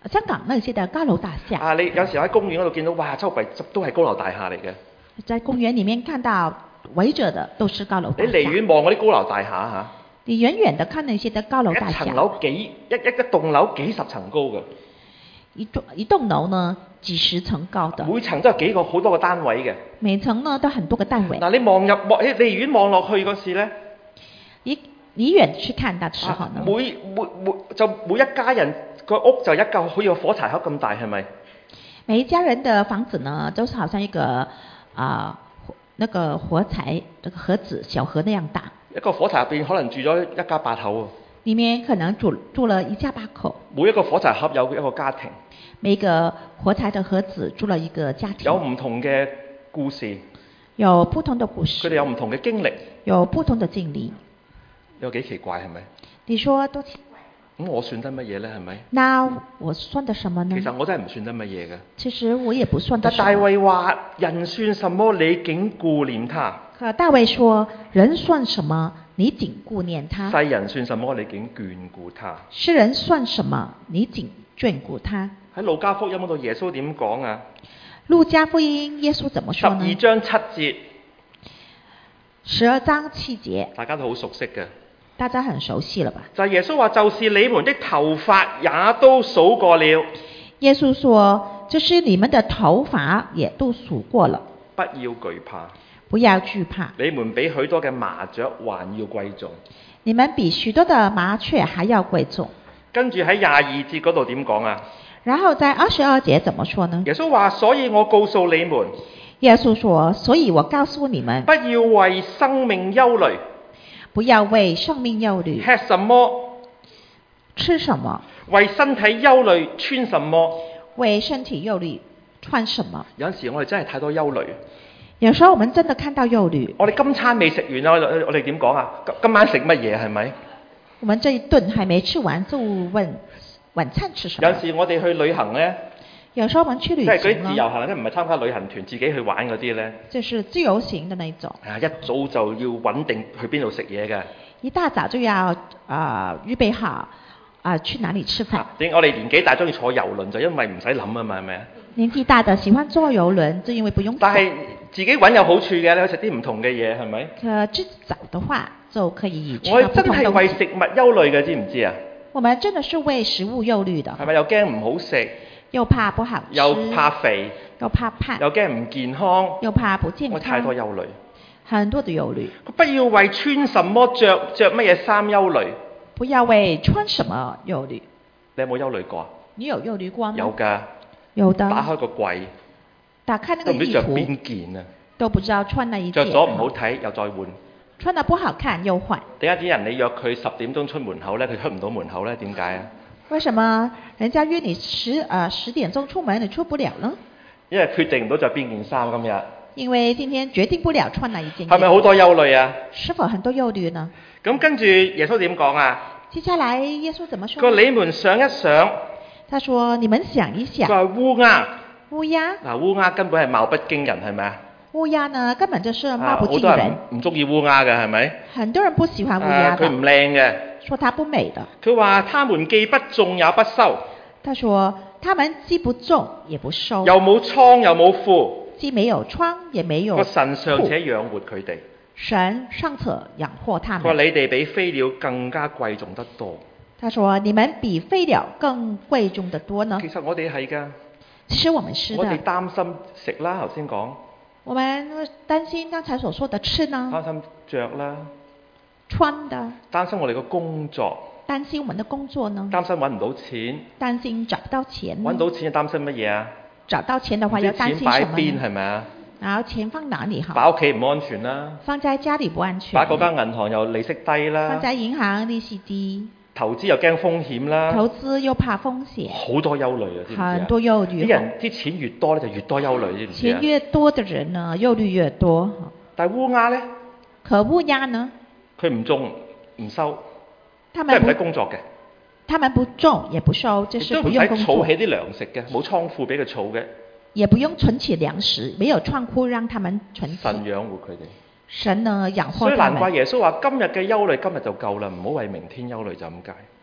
Speaker 2: 香港那些的高樓大廈。
Speaker 1: 啊，你有時喺公園嗰度見到，哇，周圍都係高樓大廈嚟嘅。
Speaker 2: 在公園裡面看到圍着的都是高樓大廈。
Speaker 1: 你離遠望嗰啲高樓大廈嚇，
Speaker 2: 你遠遠的看那些的高樓大廈，
Speaker 1: 一層樓幾一一一棟樓幾十層高嘅。
Speaker 2: 一棟一棟樓呢幾十層高的，
Speaker 1: 每層都有幾個好多個單位嘅。
Speaker 2: 每層呢都很多個單位。
Speaker 1: 嗱，你望入望，你離遠望落去嗰時咧，
Speaker 2: 離離遠去看的時候呢，
Speaker 1: 啊、每每每就每一家人個屋就一嚿好似個火柴盒咁大，係咪？
Speaker 2: 每一家人的房子呢，都是好像一個啊、呃、那個火柴這個盒子小盒那樣大。
Speaker 1: 一個火柴入邊可能住咗一家八口喎。
Speaker 2: 裡面可能住住了一家八口。
Speaker 1: 每一個火柴盒有一個家庭。
Speaker 2: 每個火柴的盒子住了一個家庭。
Speaker 1: 有唔同嘅故事。
Speaker 2: 有不同的故事。
Speaker 1: 佢哋有唔同嘅經歷。
Speaker 2: 有不同的經歷。
Speaker 1: 有幾奇怪係咪？
Speaker 2: 你說多奇怪。
Speaker 1: 咁我算得乜嘢咧？係咪？
Speaker 2: 那我算得什麼呢？
Speaker 1: 其實我真係唔算得乜嘢嘅。
Speaker 2: 其實我也不算得什麼。
Speaker 1: 但大衛話：人算什麼？你竟顧念他。
Speaker 2: 可大衛說：人算什麼？你竟顧念他。
Speaker 1: 世人算什麼？你竟眷顧他。
Speaker 2: 世人算什麼？你竟眷顧他。
Speaker 1: 喺路加福音嗰度，耶穌點講啊？
Speaker 2: 路加福音耶穌怎麼說呢？
Speaker 1: 十二章七節。
Speaker 2: 十二章七節。
Speaker 1: 大家都好熟悉嘅。
Speaker 2: 大家很熟悉了吧？
Speaker 1: 就係耶穌話：就是你們的頭髮也都數過了。
Speaker 2: 耶穌說：就是你們的頭髮也都數過了。
Speaker 1: 不要懼怕。
Speaker 2: 不要懼怕。
Speaker 1: 你們比許多嘅麻雀還要貴重。
Speaker 2: 你們比許多的麻雀還要貴重。跟
Speaker 1: 住喺廿二節嗰度點講啊？
Speaker 2: 然後在二十二節怎麼說呢？
Speaker 1: 耶穌話：所以我告訴你們。
Speaker 2: 耶穌說：所以我告訴你們，
Speaker 1: 不要為生命憂慮。
Speaker 2: 不要為生命憂慮。
Speaker 1: 吃什麼？
Speaker 2: 吃什麼？
Speaker 1: 為身體憂慮，穿什麼？
Speaker 2: 為身體憂慮，穿什麼？
Speaker 1: 有陣時我哋真係太多憂慮。
Speaker 2: 有時候我們真的看到憂慮。我
Speaker 1: 哋今餐未食完啊！我哋點講啊？今晚食乜嘢係咪？
Speaker 2: 我們這一頓還沒吃完就問晚餐吃什麼？
Speaker 1: 有時我哋去旅行呢，
Speaker 2: 有時候我們去旅行，
Speaker 1: 即係嗰啲自由行咧，唔係參加旅行團自己去玩嗰啲咧。
Speaker 2: 就是自由行的那一種。
Speaker 1: 啊，一早就要穩定去邊度食嘢嘅。
Speaker 2: 一大早就要啊、呃、預備好啊、呃、去哪裡吃飯。
Speaker 1: 點、啊、我哋年紀大中意坐遊輪，就因為唔使諗啊嘛，係咪啊？
Speaker 2: 年紀大的喜歡坐遊輪，就因為不用。
Speaker 1: 但係自己揾有好處嘅，你可以食啲唔同嘅嘢，係咪？
Speaker 2: 可自己找的話就可以吃
Speaker 1: 我
Speaker 2: 到不同東西。
Speaker 1: 真係為食物憂慮嘅，知唔知啊？
Speaker 2: 我們真的是為食物憂慮的。
Speaker 1: 係咪又驚唔好食？
Speaker 2: 又怕不好吃，
Speaker 1: 又怕肥，
Speaker 2: 又怕胖，
Speaker 1: 又驚唔健康，
Speaker 2: 又怕不健康。
Speaker 1: 我太多憂慮，
Speaker 2: 很多的憂慮。
Speaker 1: 不要為穿什麼着着乜嘢衫憂慮。
Speaker 2: 不要為穿什麼憂慮。
Speaker 1: 你有冇憂慮過？
Speaker 2: 你有憂慮過嗎？
Speaker 1: 有㗎。
Speaker 2: 有的。
Speaker 1: 打開個櫃，
Speaker 2: 打開那個衣服，
Speaker 1: 都唔知着邊件啊？
Speaker 2: 都不知道穿哪一件。
Speaker 1: 着咗唔好睇，又再換。
Speaker 2: 穿得不好看又換。
Speaker 1: 點解啲人你約佢十點鐘出門口咧，佢出唔到門口咧？點解啊？
Speaker 2: 為什麼人家約你十呃十點鐘出門，你出不了呢？
Speaker 1: 因為決定唔到着邊件衫今日。
Speaker 2: 因為今天決定不了穿哪一件。
Speaker 1: 係咪好多憂慮啊？
Speaker 2: 是否很多憂慮呢？
Speaker 1: 咁跟住耶穌點講啊？
Speaker 2: 接下來耶穌怎麼說？
Speaker 1: 個你們想一想。
Speaker 2: 他說：你們想一想。
Speaker 1: 佢話烏鴉。
Speaker 2: 烏鴉。嗱，
Speaker 1: 烏鴉根本係貌不驚人，係咪啊？
Speaker 2: 烏鴉呢，根本就是貌不驚人。好多人
Speaker 1: 唔中意烏鴉嘅，係咪？
Speaker 2: 很多人不喜歡烏鴉。
Speaker 1: 佢唔靚嘅。
Speaker 2: 說它不美的。
Speaker 1: 佢話：他們既不種也不收。
Speaker 2: 他說：他們既不種也不收。
Speaker 1: 又冇倉又冇庫。
Speaker 2: 既沒有倉也沒有庫。
Speaker 1: 個神尚且養活佢哋。
Speaker 2: 神尚且養活他們。
Speaker 1: 佢話：你哋比飛鳥更加貴重得多。
Speaker 2: 他說：你們比飛鳥更貴重得多呢。
Speaker 1: 其實我哋係㗎。
Speaker 2: 其實我們是的。
Speaker 1: 我哋擔心食啦，頭先講。
Speaker 2: 我們擔心剛才所說的吃呢。
Speaker 1: 擔心着啦。
Speaker 2: 穿的。
Speaker 1: 擔心我哋嘅工作。
Speaker 2: 擔心我們的工作呢。
Speaker 1: 擔心揾唔到錢。
Speaker 2: 擔心找不到錢。
Speaker 1: 揾到錢擔心乜嘢啊？
Speaker 2: 找到錢的話要擔心什麼呢？
Speaker 1: 錢擺邊係咪啊？
Speaker 2: 然後錢放哪裡好？
Speaker 1: 擺屋企唔安全啦。
Speaker 2: 放在家裡不安全。
Speaker 1: 擺嗰間銀行又利息低啦。
Speaker 2: 放在銀行利息低。
Speaker 1: 投資又驚風險啦。
Speaker 2: 投資又怕風險。
Speaker 1: 好多憂慮啊！知唔知啊？
Speaker 2: 很多憂慮。
Speaker 1: 啲人啲錢越多咧，就越多憂慮，知唔知啊？
Speaker 2: 錢越多的人呢，憂慮越多。
Speaker 1: 但係烏鴉咧？
Speaker 2: 可烏鴉呢？
Speaker 1: 佢唔種唔收，
Speaker 2: 即係
Speaker 1: 唔使工作嘅。
Speaker 2: 他們不種也不收，就是不用工作。
Speaker 1: 都唔使儲起啲糧食嘅，冇倉庫俾佢儲嘅。
Speaker 2: 也不用存起糧食，沒有倉庫讓他們存起。
Speaker 1: 神養活佢哋。
Speaker 2: 神呢養活他們。
Speaker 1: 所以難怪耶穌話：今日嘅憂慮今日就夠啦，唔好為明天憂慮，就咁解。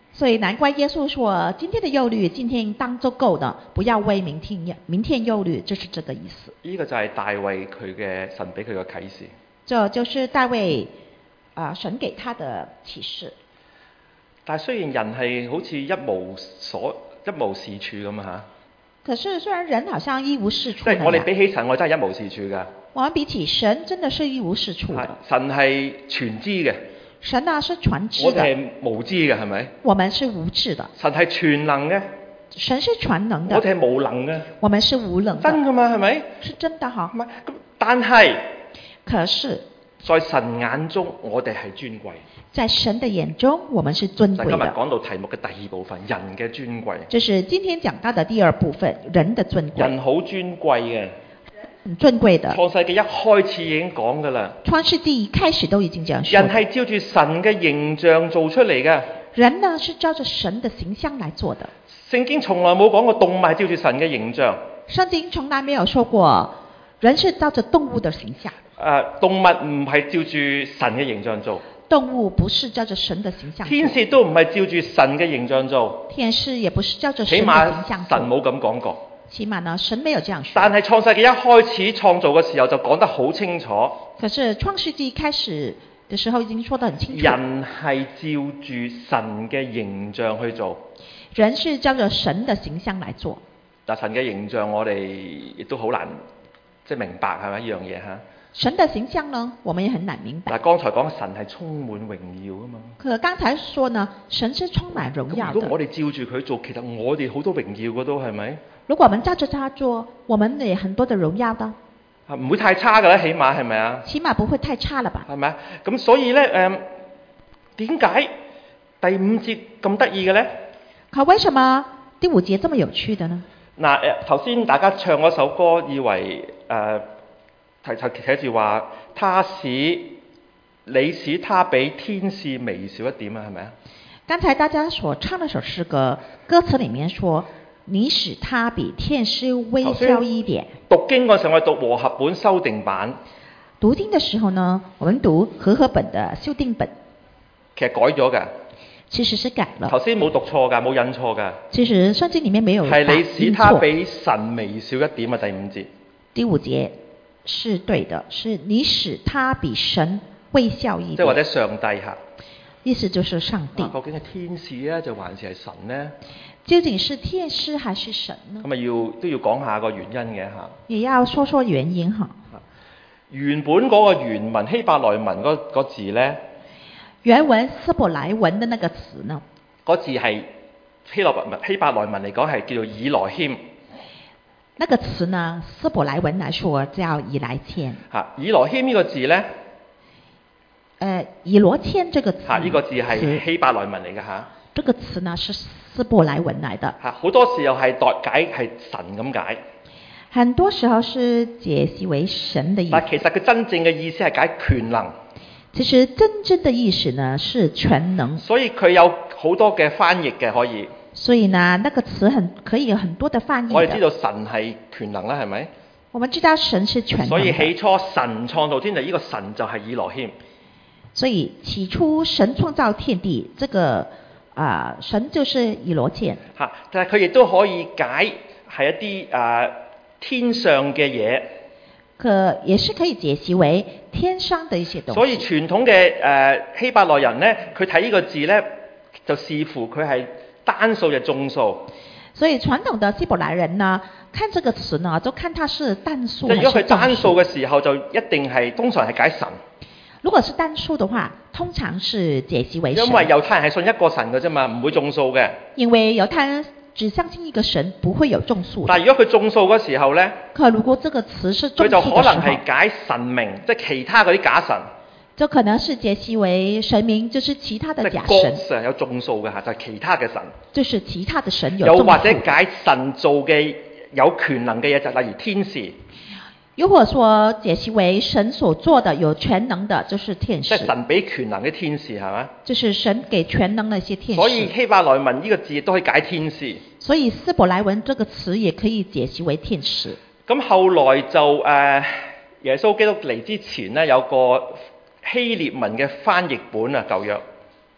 Speaker 2: 所以難怪耶穌說：今天的憂慮，今天當就夠的，不要為明天明天憂慮，就是這個意思。
Speaker 1: 呢個就係大衛佢嘅神俾佢嘅啟示。
Speaker 2: 這就是大衛啊、呃，神給他的啟示。
Speaker 1: 但係雖然人係好似一無所一無是處咁嚇。
Speaker 2: 可是雖然人好像一無是處，
Speaker 1: 即係我哋比起神，我真係一無是處㗎。
Speaker 2: 我們比起神，真的是一無是處的。
Speaker 1: 神係全知嘅。
Speaker 2: 神啊，是全知的。
Speaker 1: 我哋係無知嘅，係咪？
Speaker 2: 我們是無知的。
Speaker 1: 神係全能嘅。
Speaker 2: 神是全能的。
Speaker 1: 我哋係無能嘅。
Speaker 2: 我們是無能的。
Speaker 1: 真㗎嘛？係咪？
Speaker 2: 是真的哈。
Speaker 1: 咁但係，
Speaker 2: 可是，
Speaker 1: 在神眼中，我哋係尊貴。
Speaker 2: 在神的眼中，我們是尊貴的。
Speaker 1: 今日講到題目嘅第二部分，人嘅尊貴。
Speaker 2: 這是今天講到的第二部分，人的尊貴。
Speaker 1: 人好尊貴嘅。
Speaker 2: 很尊貴的。
Speaker 1: 創世記一開始已經講㗎啦。
Speaker 2: 創世記一開始都已經這樣說。
Speaker 1: 人係照住神嘅形象做出嚟嘅。
Speaker 2: 人呢是照着神的形象來做的。
Speaker 1: 聖經從來冇講過動物照住神嘅形象。
Speaker 2: 聖經從來沒有說過人是照着動物的形象。
Speaker 1: 誒、呃，動物唔係照住神嘅形象做。
Speaker 2: 動物不是照着神的形象做。
Speaker 1: 天使都唔係照住神嘅形象做。
Speaker 2: 天使也不是照着神的形象做。
Speaker 1: 起碼神冇咁講過。
Speaker 2: 起碼呢，神沒有這樣說。
Speaker 1: 但係創世記一開始創造嘅時候就講得好清楚。
Speaker 2: 可是創世記開始嘅時候已經說得很清楚。
Speaker 1: 人係照住神嘅形象去做。
Speaker 2: 人是照着神的形象來做。
Speaker 1: 但神嘅形象我哋亦都好難即係明白係咪呢樣嘢嚇？
Speaker 2: 神的形象呢，我們也很難明白。
Speaker 1: 嗱，剛才講神係充滿榮耀啊嘛。
Speaker 2: 可剛才說呢，神是充滿榮耀的。
Speaker 1: 如果我哋照住佢做，其實我哋好多榮耀嘅都係咪？
Speaker 2: 如果我們照着他做，我們也很多的榮耀的。
Speaker 1: 啊，唔會太差㗎啦，起碼係咪啊？
Speaker 2: 起碼不會太差了吧？
Speaker 1: 係咪啊？咁所以咧，誒點解第五節咁得意嘅咧？
Speaker 2: 可為什麼第五節這麼有趣的呢？
Speaker 1: 嗱誒，頭先大家唱嗰首歌，以為誒提提寫住話，他使你使他比天使微小一點啊，係咪啊？
Speaker 2: 剛才大家所唱那首詩歌，歌詞裡面說。你使他比天使微小一點。
Speaker 1: 讀經嗰時候，我哋讀和合本修訂版。
Speaker 2: 讀經的時候呢，我們讀和合本的修訂本。
Speaker 1: 其實改咗㗎。
Speaker 2: 其實是改了。
Speaker 1: 頭先冇讀錯㗎，冇印錯㗎。
Speaker 2: 其實聖經裡面沒有。
Speaker 1: 係你使他比神微小一點啊！第五節。
Speaker 2: 第五節是對的，是你使他比神微小一點。
Speaker 1: 即係或者上帝嚇。
Speaker 2: 意思就是上帝。
Speaker 1: 究竟係天使咧，就還是係神呢？
Speaker 2: 究竟是天使還是神呢？
Speaker 1: 咁啊，要都要講下個原因嘅嚇。也
Speaker 2: 要說說原因哈。
Speaker 1: 原本嗰個原文希伯來文嗰個字咧，
Speaker 2: 原文希伯來文的那個詞呢？
Speaker 1: 嗰字係希伯來文希伯來文嚟講係叫做以羅謙。
Speaker 2: 那個詞呢，希伯來文來說叫以來謙。
Speaker 1: 嚇，以羅謙呢個字咧？
Speaker 2: 誒，以羅謙這個詞。嚇，
Speaker 1: 呢個字係希伯來文嚟嘅嚇。
Speaker 2: 這個詞呢是希伯來文來的。
Speaker 1: 嚇，好多時候係代解係神咁解。
Speaker 2: 很多時候是解析為神的意思。
Speaker 1: 但其實佢真正嘅意思係解權能。
Speaker 2: 其實真正的意思呢是全能。
Speaker 1: 所以佢有好多嘅翻譯嘅可以。
Speaker 2: 所以呢，那個詞很可以有很多的翻譯的。
Speaker 1: 我哋知道神係權能啦，係咪？
Speaker 2: 我們知道神是全能。
Speaker 1: 所以起初神創造天地，呢個神就係以羅謙。
Speaker 2: 所以起初神創造天地，這個啊、呃、神就是以羅謙。嚇，
Speaker 1: 但係佢亦都可以解係一啲啊、呃、天上嘅嘢。
Speaker 2: 可也是可以解析為天上的一些東西。
Speaker 1: 所以傳統嘅誒、呃、希伯來人咧，佢睇呢個字咧，就視乎佢係單數定眾數。
Speaker 2: 所以傳統的希伯來人呢，看這個詞呢，就看它是單數還是眾數。
Speaker 1: 即係如果佢單數嘅時候，就一定係通常係解神。
Speaker 2: 如果是單數的話，通常是解析為神。
Speaker 1: 因為猶太人係信一個神嘅啫嘛，唔會眾數嘅。
Speaker 2: 因為猶太人只相信一個神，不會有眾數。
Speaker 1: 但係如果佢眾數嗰時候咧，
Speaker 2: 可如果這個詞是眾數嘅時候，
Speaker 1: 佢就可能係解神明，即係其他嗰啲假神。
Speaker 2: 就可能是解析為神明，就是其他的假神。
Speaker 1: 即係有眾數嘅嚇，就係、是、其他嘅神。
Speaker 2: 就是其他的神有眾數。
Speaker 1: 又或者解神做嘅有權能嘅嘢，就例如天使。
Speaker 2: 如果說解析為神所做的有權能的，就是天使。
Speaker 1: 即係神俾權能嘅天使係咪？就是
Speaker 2: 神給權能的一些天使。
Speaker 1: 所以希伯來文呢個字都可以解天使。
Speaker 2: 所以希伯來文這個詞也可以解析為天使。
Speaker 1: 咁後來就誒、呃、耶穌基督嚟之前呢，有個希臘文嘅翻譯本啊，舊約。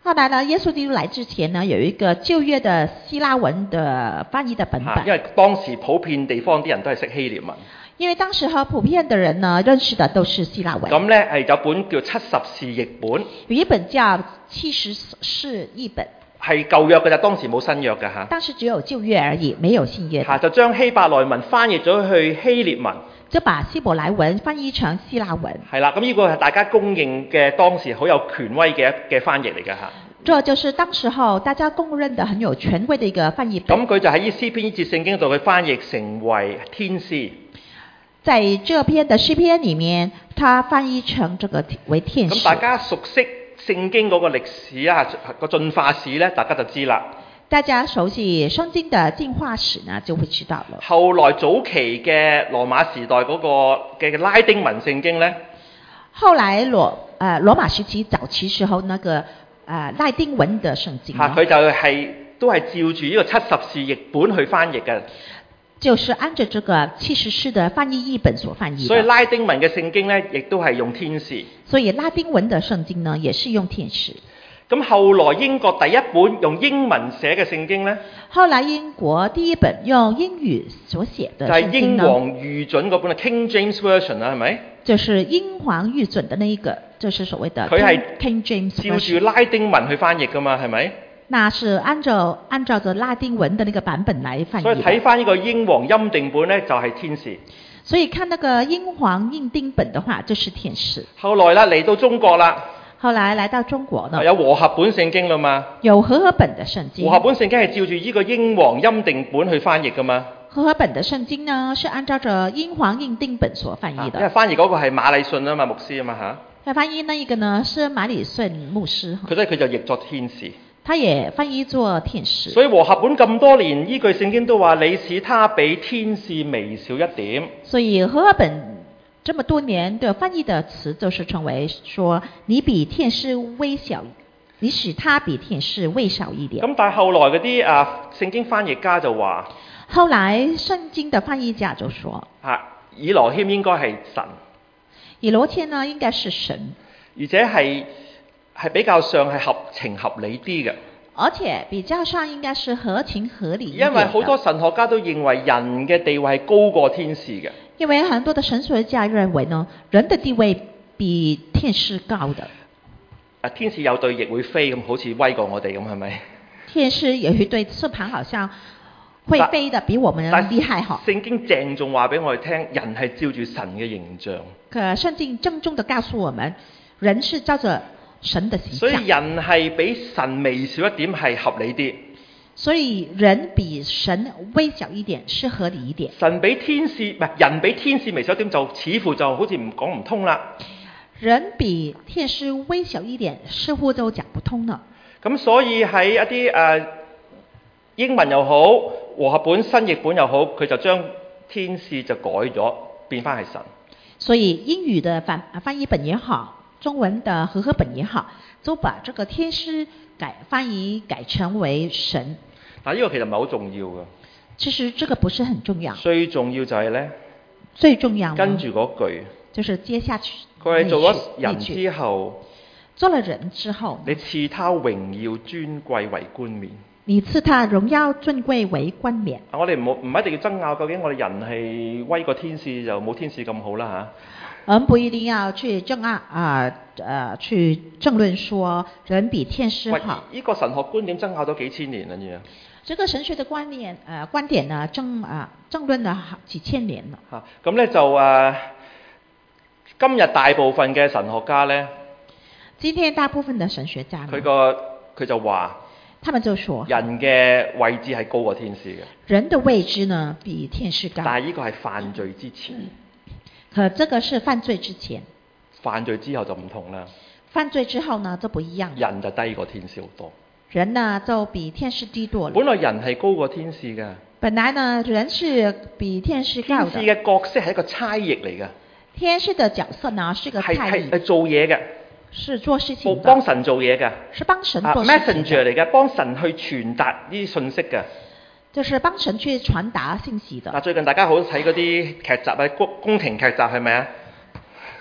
Speaker 2: 後來呢，耶穌基督來之前呢，有一個舊約的希臘文的翻譯的本本。
Speaker 1: 因為當時普遍地方啲人都係識希臘文。
Speaker 2: 因為當時和普遍的人呢，認識的都是希臘文。
Speaker 1: 咁咧係有本叫七十士譯本。
Speaker 2: 有一本叫七十士譯本。
Speaker 1: 係舊約嘅啫，當時冇新約嘅嚇。
Speaker 2: 當時只有舊約而已，沒有新約。
Speaker 1: 嚇，就將希伯來文翻譯咗去希臘文。
Speaker 2: 就把希伯來文翻譯成希臘文。
Speaker 1: 係啦，咁呢個係大家公認嘅當時好有權威嘅嘅翻譯嚟嘅嚇。
Speaker 2: 這就是當時候大家公認的很有權威的一個翻譯本。
Speaker 1: 咁佢就喺呢詩篇呢節聖經度，佢翻譯成為天使。
Speaker 2: 在這篇的詩篇裡面，他翻譯成這個為天使。
Speaker 1: 咁大家熟悉聖經嗰個歷史啊，個進化史咧，大家就知啦。
Speaker 2: 大家熟悉聖經的進化史呢，就會知道了。
Speaker 1: 後來早期嘅羅馬時代嗰個嘅拉丁文聖經咧，
Speaker 2: 後來羅誒、呃、羅馬時期早期時候那個誒、呃、拉丁文的聖經，
Speaker 1: 嚇佢就係、是、都係照住呢個七十士譯本去翻譯嘅。
Speaker 2: 就是按照這個七十士的翻譯譯本所翻譯的。
Speaker 1: 所以拉丁文嘅聖經咧，亦都係用天使。
Speaker 2: 所以拉丁文的聖經呢，也是用天使。
Speaker 1: 咁後來英國第一本用英文寫嘅聖經咧，
Speaker 2: 後來英國第一本用英語所寫的聖經呢，
Speaker 1: 就係英皇御準嗰本啊 King James Version 啦，係咪？
Speaker 2: 就是英皇御準的那一個，就是所謂的 King,
Speaker 1: 佢係
Speaker 2: King James Version。
Speaker 1: 照住拉丁文去翻譯噶嘛，係咪？
Speaker 2: 那是按照按照着拉丁文的那個版本來翻譯。
Speaker 1: 所以睇翻呢個英皇欽定本咧，就係天使。
Speaker 2: 所以看那個英皇印定本的話，就是天使。
Speaker 1: 後來啦，嚟到中國啦。
Speaker 2: 後來來到中國呢，
Speaker 1: 有和合本聖經啦嘛。
Speaker 2: 有和合本的聖經。
Speaker 1: 和合本聖經係照住呢個英皇欽定本去翻譯噶嘛。
Speaker 2: 和合本的聖經呢，是按照着英皇印定本所翻譯的。
Speaker 1: 因為翻譯嗰個係馬禮遜啊嘛，牧師啊嘛嚇。
Speaker 2: 他翻譯那一個呢，是馬禮遜牧師。
Speaker 1: 佢所以佢就譯作天使。
Speaker 2: 他也翻譯作天使。
Speaker 1: 所以和合本咁多年，呢句聖經都話你使他比天使微小一點。
Speaker 2: 所以和合本這麼多年的翻譯的詞，就是稱為說你比天使微小，你使他比天使微小一點。
Speaker 1: 咁但係後來嗰啲啊聖經翻譯家就話，
Speaker 2: 後來聖經的翻譯家就說，
Speaker 1: 啊以羅謙應該係神。
Speaker 2: 以羅謙呢應該是神，
Speaker 1: 而且係係比較上係合情合理啲嘅。
Speaker 2: 而且比較上應該是合情合理。
Speaker 1: 因為好多神學家都認為人嘅地位係高過天使嘅。
Speaker 2: 因為很多的神學家認為呢，人的地位比天使高的。
Speaker 1: 啊，天使有對翼會飛咁，好似威過我哋咁，係咪？
Speaker 2: 天使有一對翅膀，好像會飛得比我們厲害哈。
Speaker 1: 聖經鄭重話俾我哋聽，人係照住神嘅形象。
Speaker 2: 可聖經鄭重地告訴我們，人是照着神的形象。
Speaker 1: 所以人係比神微小一點係合理啲。
Speaker 2: 所以人比神微小一點是合理一點。
Speaker 1: 神比天使唔係人比天使微小一點，就似乎就好似唔講唔通啦。
Speaker 2: 人比天使微小一點，似乎就講不通了。
Speaker 1: 咁所以喺一啲誒、呃、英文又好，和合本新譯本又好，佢就將天使就改咗，變翻係神。所以
Speaker 2: 英語的翻翻譯本也好，中文的和合本也好，就把這個天使改翻譯改成為神。
Speaker 1: 嗱，呢個其實唔係好重要嘅。
Speaker 2: 其實這個不是很重要。
Speaker 1: 最重要就係咧，
Speaker 2: 最重要
Speaker 1: 跟住嗰句，
Speaker 2: 就是接下去。
Speaker 1: 佢係做咗人之後，
Speaker 2: 做了人之後，
Speaker 1: 你賜他榮耀尊貴為冠冕。
Speaker 2: 你賜他榮耀尊貴為冠冕。
Speaker 1: 啊，我哋唔好唔一定要爭拗，究竟我哋人係威過天使就冇天使咁好啦嚇。
Speaker 2: 我們不一定要去爭拗啊，呃，去爭論說人比天使好。
Speaker 1: 呢、這個神學觀點爭拗咗幾千年啦，呢
Speaker 2: 這個神學的觀念，呃，觀點呢爭啊爭論了好幾千年了。
Speaker 1: 嚇、啊，咁咧就誒、啊，今日大部分嘅神學家咧，
Speaker 2: 今天大部分的神學家，
Speaker 1: 佢個佢就話，
Speaker 2: 他們就說，
Speaker 1: 人嘅位置係高過天使嘅。
Speaker 2: 人的位置呢比天使高。
Speaker 1: 但係呢個係犯罪之前。嗯
Speaker 2: 可這個是犯罪之前，
Speaker 1: 犯罪之後就唔同啦。
Speaker 2: 犯罪之後呢就不一樣。
Speaker 1: 人就低過天使好多。
Speaker 2: 人呢就比天使低多了。
Speaker 1: 本來人係高過天使嘅。
Speaker 2: 本來呢人是比天使高的。
Speaker 1: 天使嘅角色係一個差役嚟嘅。
Speaker 2: 天使的角色呢是個差役。
Speaker 1: 係做嘢嘅。
Speaker 2: 是做事情的。
Speaker 1: 幫神做嘢嘅。
Speaker 2: 是幫神做事情。
Speaker 1: Uh, messenger 嚟嘅，幫神去傳達呢啲信息嘅。
Speaker 2: 就是幫神去傳達信息的。
Speaker 1: 嗱，最近大家好睇嗰啲劇集啊，宮宮廷劇集係咪啊？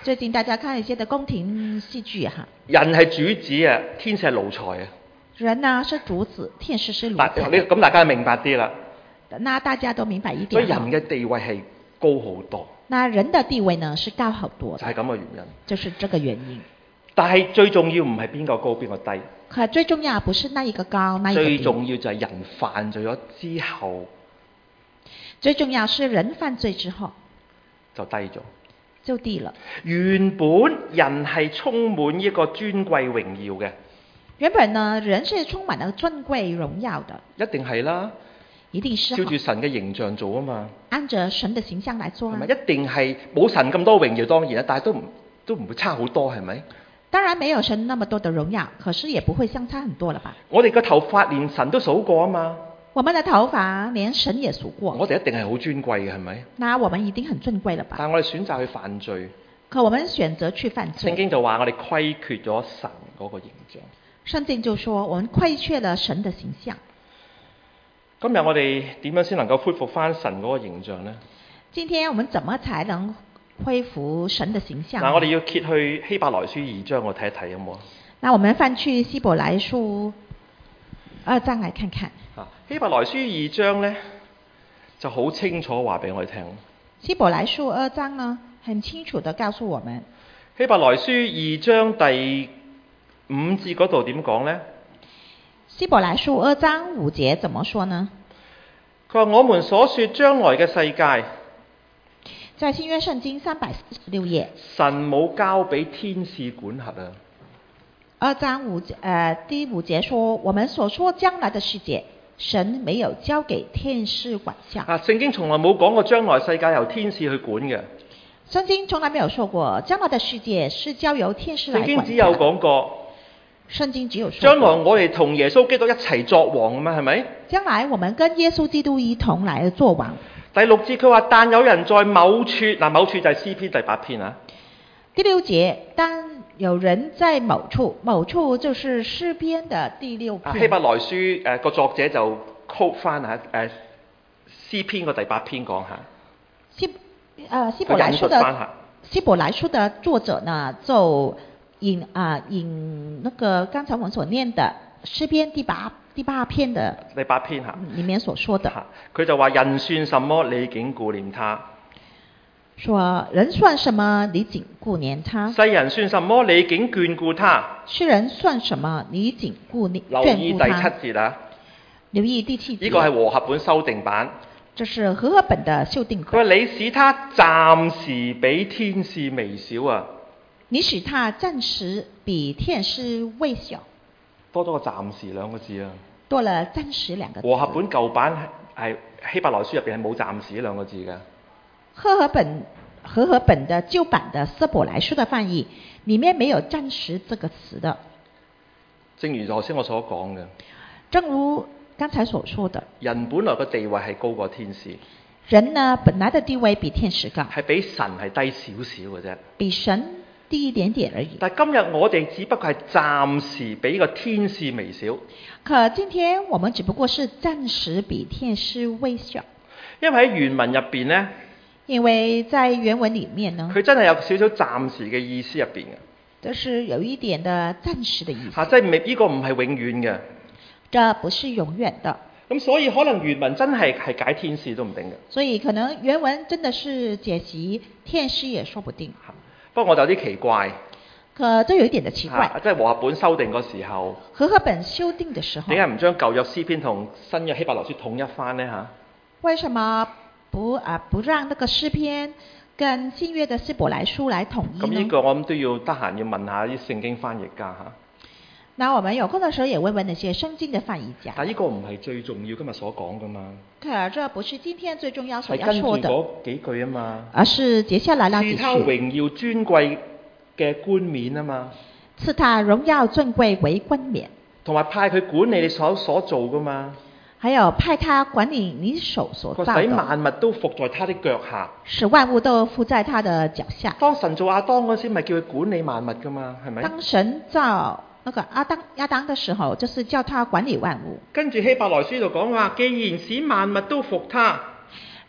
Speaker 2: 最近大家看一些的宮廷戲劇哈，
Speaker 1: 人係主子啊，天使係奴才啊。
Speaker 2: 人呢是主子，天使是奴
Speaker 1: 嗱，
Speaker 2: 才。
Speaker 1: 你咁大家明白啲啦。
Speaker 2: 那大家都明白一
Speaker 1: 所以
Speaker 2: 點哈。
Speaker 1: 人嘅地位係高好多，
Speaker 2: 那人的地位呢是高好多的，
Speaker 1: 就係咁嘅原因。
Speaker 2: 就是這個原因。
Speaker 1: 但係最重要唔係邊個高邊個低，
Speaker 2: 可最重要不是那一個高，那一個低。
Speaker 1: 最重要就係人犯罪咗之後
Speaker 2: 最重要是人犯罪之後
Speaker 1: 就低咗。
Speaker 2: 就低了。
Speaker 1: 原本人係充滿一個尊貴榮耀嘅，
Speaker 2: 原本呢人是充滿了尊貴榮耀的，
Speaker 1: 一定係啦，
Speaker 2: 一定是
Speaker 1: 照住神嘅形象做啊嘛，
Speaker 2: 按着神的形象來做啊
Speaker 1: 係咪？一定係冇神咁多榮耀當然啦，但係都唔都唔會差好多係咪？
Speaker 2: 當然沒有神那麼多的榮耀，可是也不會相差很多了吧？
Speaker 1: 我哋個頭髮連神都數過啊嘛，
Speaker 2: 我們的頭髮連神也數過，
Speaker 1: 我哋一定係好尊貴嘅係咪？
Speaker 2: 那我們一定很尊貴了吧？
Speaker 1: 但係我哋選擇去犯罪，
Speaker 2: 可我們選擇去犯罪。
Speaker 1: 聖經就話我哋虧缺咗神嗰個形象。
Speaker 2: 聖經就說我們虧缺了神的形象。
Speaker 1: 今日我哋點樣先能夠恢復翻神嗰個形象呢？
Speaker 2: 今天我們怎麼才能恢復神的形象呢？
Speaker 1: 嗱，我哋要揭去希伯來書二章，我睇一睇好冇啊？
Speaker 2: 那我們翻去希伯來書二章來看看。
Speaker 1: 啊，希伯來書二章呢，就好清楚話俾我哋聽。
Speaker 2: 希伯來書二章呢，很清楚地告訴我們。
Speaker 1: 希伯來書二章第五節嗰度點講呢？
Speaker 2: 希伯來書二章五節怎麼說呢？
Speaker 1: 佢話我們所說將來嘅世界，
Speaker 2: 在新約聖經三百四十六頁，
Speaker 1: 神冇交俾天使管轄啊。
Speaker 2: 二章五呃第五節說，我們所說將來的世界，神沒有交給天使管教。
Speaker 1: 啊，聖經從來冇講過將來世界由天使去管嘅。
Speaker 2: 聖經從來沒有說過將來的世界是交由天使來管教。
Speaker 1: 聖經只有講過。
Speaker 2: 聖經只有說
Speaker 1: 將來我哋同耶穌基督一齊作王啊嘛，係咪？
Speaker 2: 將來我們跟耶穌基督一同來作王。
Speaker 1: 第六節佢話，但有人在某處，嗱，某處就係詩篇第八篇啊。
Speaker 2: 第六節，但有人在某處，某處就是詩篇的第六篇。
Speaker 1: 希伯來書誒個、呃、作者就 quote 翻嚇誒詩篇個第八篇講下。
Speaker 2: 希誒希伯來書的希伯來書的作者呢就。引啊、呃、引那個剛才我們所念的詩篇第八第八篇的
Speaker 1: 第八篇嚇，
Speaker 2: 裡面所說的，
Speaker 1: 佢就話人算什麼，你竟顧念他；
Speaker 2: 說人算什麼，你竟顧念他；
Speaker 1: 世人算什麼，你竟眷顧他；
Speaker 2: 世人算什麼，你竟顧念
Speaker 1: 留意第七節啊！
Speaker 2: 留意第七節，
Speaker 1: 呢個係和合本修訂版。
Speaker 2: 這是和合本的修訂版。
Speaker 1: 佢話你使他暫時比天使微小啊！
Speaker 2: 你使他暫時比天使微小，
Speaker 1: 多咗個暫時兩個字啊！
Speaker 2: 多了暫時兩個字。
Speaker 1: 和合本舊版係希伯來書入邊係冇暫時兩個字嘅。
Speaker 2: 和合本和合本的舊版的希伯來書的翻譯，裡面沒有暫時這個詞的。
Speaker 1: 正如頭先我所講嘅，
Speaker 2: 正如剛才所說的，
Speaker 1: 人本來嘅地位係高過天使。
Speaker 2: 人呢，本來的地位比天使高，
Speaker 1: 係比神係低少少嘅啫。
Speaker 2: 比神低一點點而已。
Speaker 1: 但係今日我哋只不過係暫時比個天使微小。
Speaker 2: 可今天我們只不過是暫時比天使微小。
Speaker 1: 因為喺原文入邊呢，
Speaker 2: 因為在原文裡面呢，
Speaker 1: 佢真係有少少暫時嘅意思入邊嘅。
Speaker 2: 就是有一點的暫時的意思。
Speaker 1: 嚇、啊，即係未呢個唔係永遠嘅。
Speaker 2: 這不是永遠的。
Speaker 1: 咁所以可能原文真係係解天使都唔定嘅。
Speaker 2: 所以可能原文真的是解析天使也說不定。
Speaker 1: 不過我就有啲奇怪。
Speaker 2: 可都有一點的奇怪。
Speaker 1: 啊、即係和合本修訂嗰時候。
Speaker 2: 和合本修訂的時候。
Speaker 1: 點解唔將舊約詩篇同新約希伯來書統一翻呢？嚇？為
Speaker 2: 什麼不啊不讓那個詩篇跟新約的希伯來書來統一呢？
Speaker 1: 咁呢個我諗都要得閒要問下啲聖經翻譯家嚇。
Speaker 2: 那我們有空的時候也問問那些聖經的翻譯家。
Speaker 1: 但呢個唔係最重要今日所講噶嘛。
Speaker 2: 可這不是今天最重要所要說的。
Speaker 1: 係跟住嗰幾句啊嘛。
Speaker 2: 而是接下來那幾句。
Speaker 1: 賜他榮耀尊貴嘅冠冕啊嘛。
Speaker 2: 賜他榮耀尊貴為冠冕。同埋
Speaker 1: 派佢管理你所所做噶嘛。
Speaker 2: 還有派他管理你手所造的。
Speaker 1: 使萬物都服在他的腳下。
Speaker 2: 使萬物都服在他的腳下。
Speaker 1: 當神造亞當嗰時，咪叫佢管理萬物噶嘛，係咪？
Speaker 2: 當神造那個亞當亞當的時候，就是叫他管理萬物。
Speaker 1: 跟住希伯來書就講話，既然使萬物都服他，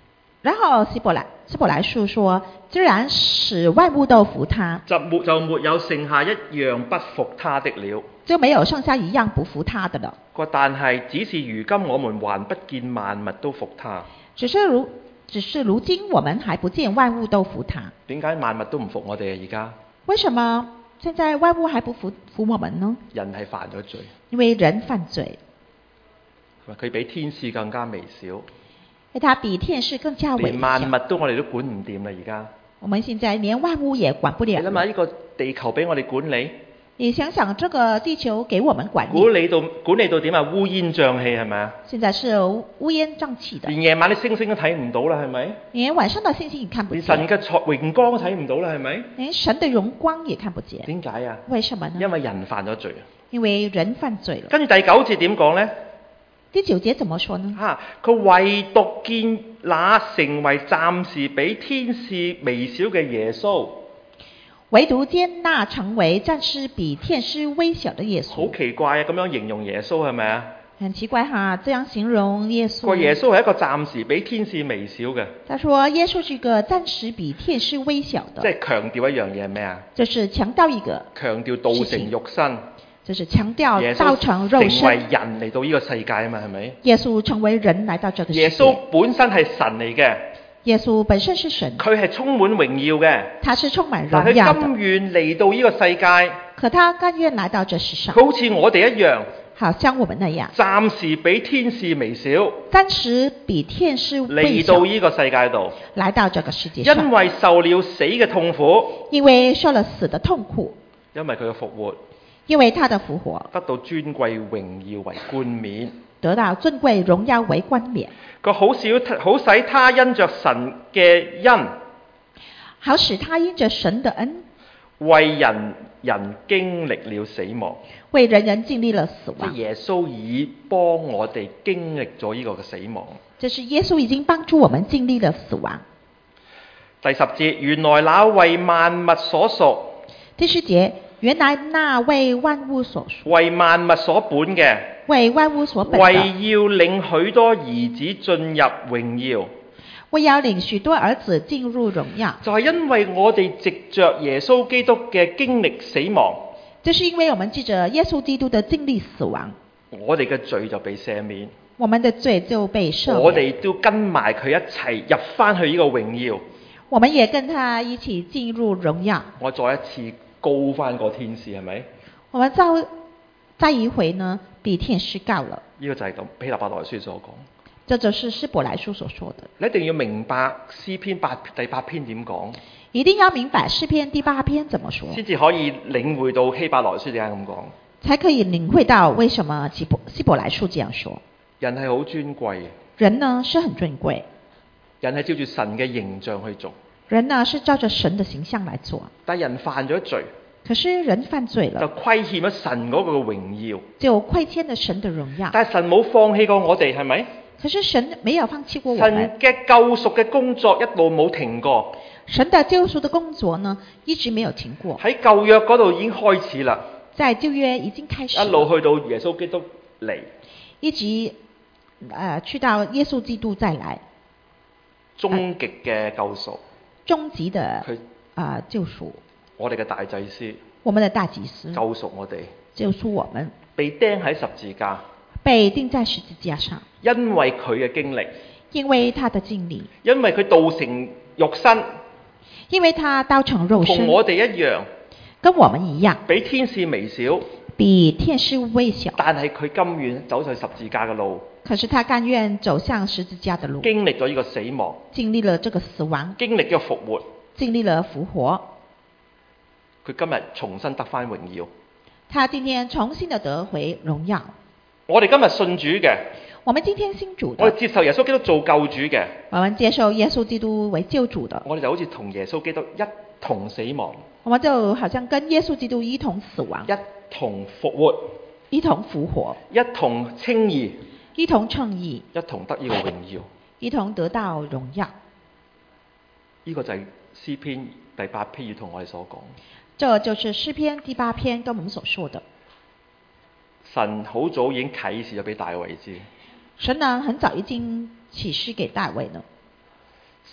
Speaker 2: 然後希伯來希伯來書說，自然使萬物都服他，
Speaker 1: 就沒就沒有剩下一樣不服他的了。
Speaker 2: 就沒有剩下一樣不服他的了。
Speaker 1: 個但係只是如今我們還不見萬物都服他。
Speaker 2: 只是如只是如今我們還不見萬物都服他。
Speaker 1: 點解萬物都唔服我哋啊？而家
Speaker 2: 為什麼現在萬物還不服服我們呢？
Speaker 1: 人係犯咗罪，
Speaker 2: 因為人犯罪，
Speaker 1: 佢比天使更加微小，
Speaker 2: 因為他比天使更加微小。
Speaker 1: 連萬物都我哋都管唔掂啦！而家
Speaker 2: 我們現在連萬物也管不了。
Speaker 1: 你諗下呢個地球俾我哋管理，
Speaker 2: 你想想這個地球給我們管理，
Speaker 1: 管理到管理到點啊？烏煙瘴氣係咪啊？
Speaker 2: 現在是烏煙瘴氣的，
Speaker 1: 連夜晚啲星星都睇唔到啦，係咪？
Speaker 2: 連晚上的星星也看不見，
Speaker 1: 連神嘅榮光都睇唔到啦，係咪？
Speaker 2: 連神的榮光也看不見。
Speaker 1: 點解啊？
Speaker 2: 為什麼呢？
Speaker 1: 因為人犯咗罪啊！
Speaker 2: 因為人犯罪了。
Speaker 1: 跟住第九節點講呢？
Speaker 2: 第九節怎麼說呢？
Speaker 1: 嚇、啊，佢唯獨見那成為暫時比天使微小嘅耶穌，
Speaker 2: 唯獨見那成為暫時比天使微小的耶穌。
Speaker 1: 好奇怪啊！咁樣形容耶穌係咪啊？
Speaker 2: 很奇怪哈，這樣形容耶穌。
Speaker 1: 個耶穌係一個暫時比天使微小嘅。
Speaker 2: 他說耶穌是一個暫時比天使微小的。
Speaker 1: 即係強調一樣嘢係咩啊？
Speaker 2: 就是強調一個。
Speaker 1: 強調道成肉身。
Speaker 2: 就是強調道成肉身。
Speaker 1: 成為人嚟到呢個世界啊嘛，係咪？
Speaker 2: 耶穌成為人來到這個世界。
Speaker 1: 耶穌本身係神嚟嘅。
Speaker 2: 耶穌本身是神。
Speaker 1: 佢係充滿榮耀嘅。
Speaker 2: 他是充滿榮
Speaker 1: 但
Speaker 2: 耀的。
Speaker 1: 佢甘願嚟到呢個世界。
Speaker 2: 可他甘願來到這世上。
Speaker 1: 佢好似我哋一樣。
Speaker 2: 好像我們那樣。
Speaker 1: 暫時比天使微小。
Speaker 2: 暫時比天使微小。
Speaker 1: 嚟到呢個世界度。
Speaker 2: 來到這個世界上。
Speaker 1: 因為受了死嘅痛苦。
Speaker 2: 因為受了死的痛苦。
Speaker 1: 因為佢嘅復活。
Speaker 2: 因為他的復活，
Speaker 1: 得到尊貴榮耀為冠冕，
Speaker 2: 得到尊貴榮耀為冠冕。
Speaker 1: 佢好少好使他因着神嘅恩，
Speaker 2: 好使他因着神的恩，
Speaker 1: 為人人經歷了死亡，
Speaker 2: 為人人經歷了死亡。
Speaker 1: 即耶穌已幫我哋經歷咗呢個嘅死亡。
Speaker 2: 就是耶穌已經幫助我們經歷了死亡。
Speaker 1: 第十節，原來那為萬物所屬。
Speaker 2: 第十節。原來那為萬物所屬，
Speaker 1: 為萬物所本嘅，
Speaker 2: 為萬物所本的，
Speaker 1: 為要領許多兒子進入榮耀，
Speaker 2: 為要領許多兒子進入榮耀，
Speaker 1: 就係因為我哋藉着耶穌基督嘅經歷死亡，
Speaker 2: 就是因為我們藉着耶穌基督的經歷死亡，
Speaker 1: 我哋嘅罪就被赦免，
Speaker 2: 我們的罪就被赦免，
Speaker 1: 我哋都跟埋佢一齊入翻去呢個榮耀，
Speaker 2: 我們也跟他一起進入榮耀。
Speaker 1: 我再一次高翻個天使係咪？
Speaker 2: 我們再再一回呢，比天使高了。
Speaker 1: 呢個就係咁希伯來書所講。
Speaker 2: 這就是希伯來書所說的。
Speaker 1: 你一定要明白詩篇八第八篇點講。
Speaker 2: 一定要明白詩篇第八篇怎麼說，
Speaker 1: 先至可以領會到希伯來書點解咁講。
Speaker 2: 才可以領會到為什麼希伯希伯來書這樣說。
Speaker 1: 人係好尊貴。
Speaker 2: 人呢是很尊貴。
Speaker 1: 人係照住神嘅形象去做。
Speaker 2: 人呢是照着神的形象來做，
Speaker 1: 但人犯咗罪，
Speaker 2: 可是人犯罪了，
Speaker 1: 就虧欠咗神嗰個榮耀，
Speaker 2: 就虧欠了神的榮耀。
Speaker 1: 但係神冇放棄過我哋，係咪？
Speaker 2: 可是神沒有放棄過我們。
Speaker 1: 神嘅救贖嘅工作一路冇停過。
Speaker 2: 神的救贖的工作呢，一直沒有停過。
Speaker 1: 喺舊約嗰度已經開始啦，
Speaker 2: 在舊約已經開始，
Speaker 1: 一路去到耶穌基督嚟，
Speaker 2: 一直誒、呃、去到耶穌基督再來，
Speaker 1: 終極嘅救贖。
Speaker 2: 終極的啊、呃、救贖，
Speaker 1: 我哋嘅大祭司，
Speaker 2: 我們的大祭司
Speaker 1: 救贖我哋，
Speaker 2: 救贖我們，
Speaker 1: 被釘喺十字架，
Speaker 2: 被釘在十字架上，
Speaker 1: 因為佢嘅經歷，
Speaker 2: 因為他的經歷，
Speaker 1: 因為佢道成肉身，
Speaker 2: 因為他道成肉身，
Speaker 1: 同我哋一樣，
Speaker 2: 跟我們一樣，
Speaker 1: 比天使微小，
Speaker 2: 比天使微小，
Speaker 1: 但係佢甘願走上十字架嘅路。
Speaker 2: 可是他甘願走向十字架的路，
Speaker 1: 經歷咗呢個死亡，
Speaker 2: 經歷了這個死亡，
Speaker 1: 經歷咗復活，
Speaker 2: 經歷了復活。
Speaker 1: 佢今日重新得返榮耀。
Speaker 2: 他今天重新的得回榮耀。
Speaker 1: 我哋今日信主嘅，
Speaker 2: 我們今天信主的，
Speaker 1: 我哋接受耶穌基督做救主嘅，
Speaker 2: 我們接受耶穌基督為救主的，
Speaker 1: 我哋就好似同耶穌基督一同死亡，
Speaker 2: 我們就好像跟耶穌基督一同死亡，
Speaker 1: 一同復活，
Speaker 2: 一同復活，
Speaker 1: 一同稱義，
Speaker 2: 一同稱義，
Speaker 1: 一同得呢個榮耀，
Speaker 2: 一同得到榮耀。
Speaker 1: 呢、這個就係詩篇第八篇要同我哋所講。
Speaker 2: 這就是詩篇第八篇跟我們所說的。
Speaker 1: 神好早已經啟示咗俾大衛知。
Speaker 2: 神呢很早已經啟示給大衛了。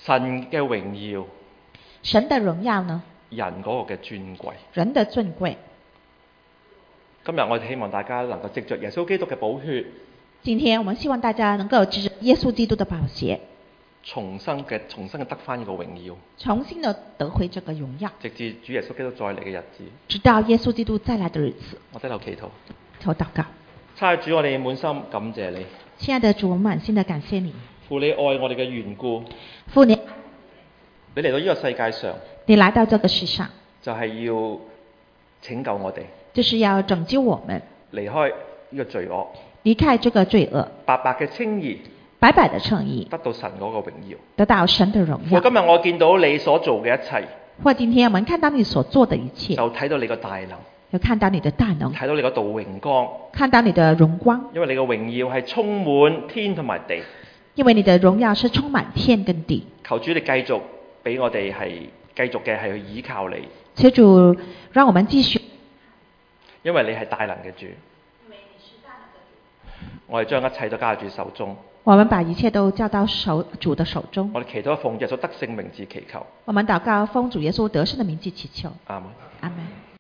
Speaker 1: 神嘅榮耀，
Speaker 2: 神的榮耀呢？
Speaker 1: 人嗰個嘅尊貴。
Speaker 2: 人的尊貴。
Speaker 1: 今日我哋希望大家能夠藉着耶穌基督嘅寶血，
Speaker 2: 今天我們希望大家能夠藉着耶穌基督的寶血，
Speaker 1: 重新嘅重新嘅得翻呢個榮耀，
Speaker 2: 重新的得回這個榮耀，
Speaker 1: 直至主耶穌基督再嚟嘅日子。
Speaker 2: 直到耶穌基督再來的日子。
Speaker 1: 我低頭祈禱，
Speaker 2: 求禱告。
Speaker 1: 差主，我哋滿心感謝你。
Speaker 2: 親愛的主，我滿心的感謝你。
Speaker 1: 父，你愛我哋嘅緣故，
Speaker 2: 父你，
Speaker 1: 你嚟到呢個世界上，
Speaker 2: 你來到這個世上，
Speaker 1: 就係要拯救我哋，
Speaker 2: 就是要拯救我們，
Speaker 1: 離開呢個罪惡，
Speaker 2: 離開這個罪惡，
Speaker 1: 白白嘅稱義，
Speaker 2: 白白的稱義，
Speaker 1: 得到神嗰個榮耀，
Speaker 2: 得到神的榮耀。
Speaker 1: 父，今日我見到你所做嘅一切，
Speaker 2: 或今天我們看到你所做的一切，
Speaker 1: 就睇到你個大能，
Speaker 2: 有看到你的大能，
Speaker 1: 睇到你嗰道榮光，
Speaker 2: 看到你的榮光，
Speaker 1: 因為你嘅榮耀係充滿天同埋地。
Speaker 2: 因為你的榮耀是充滿天跟地。
Speaker 1: 求主你繼續俾我哋係繼續嘅係去依靠你，
Speaker 2: 求主讓我們繼續，
Speaker 1: 因為你係大能嘅主。我哋將一切都交喺主手中。
Speaker 2: 我們把一切都交到手主的手中。
Speaker 1: 我哋祈禱奉耶穌得勝名字祈求。
Speaker 2: 我們禱告奉主耶穌得勝的名字祈求。
Speaker 1: 阿門。
Speaker 2: 阿門。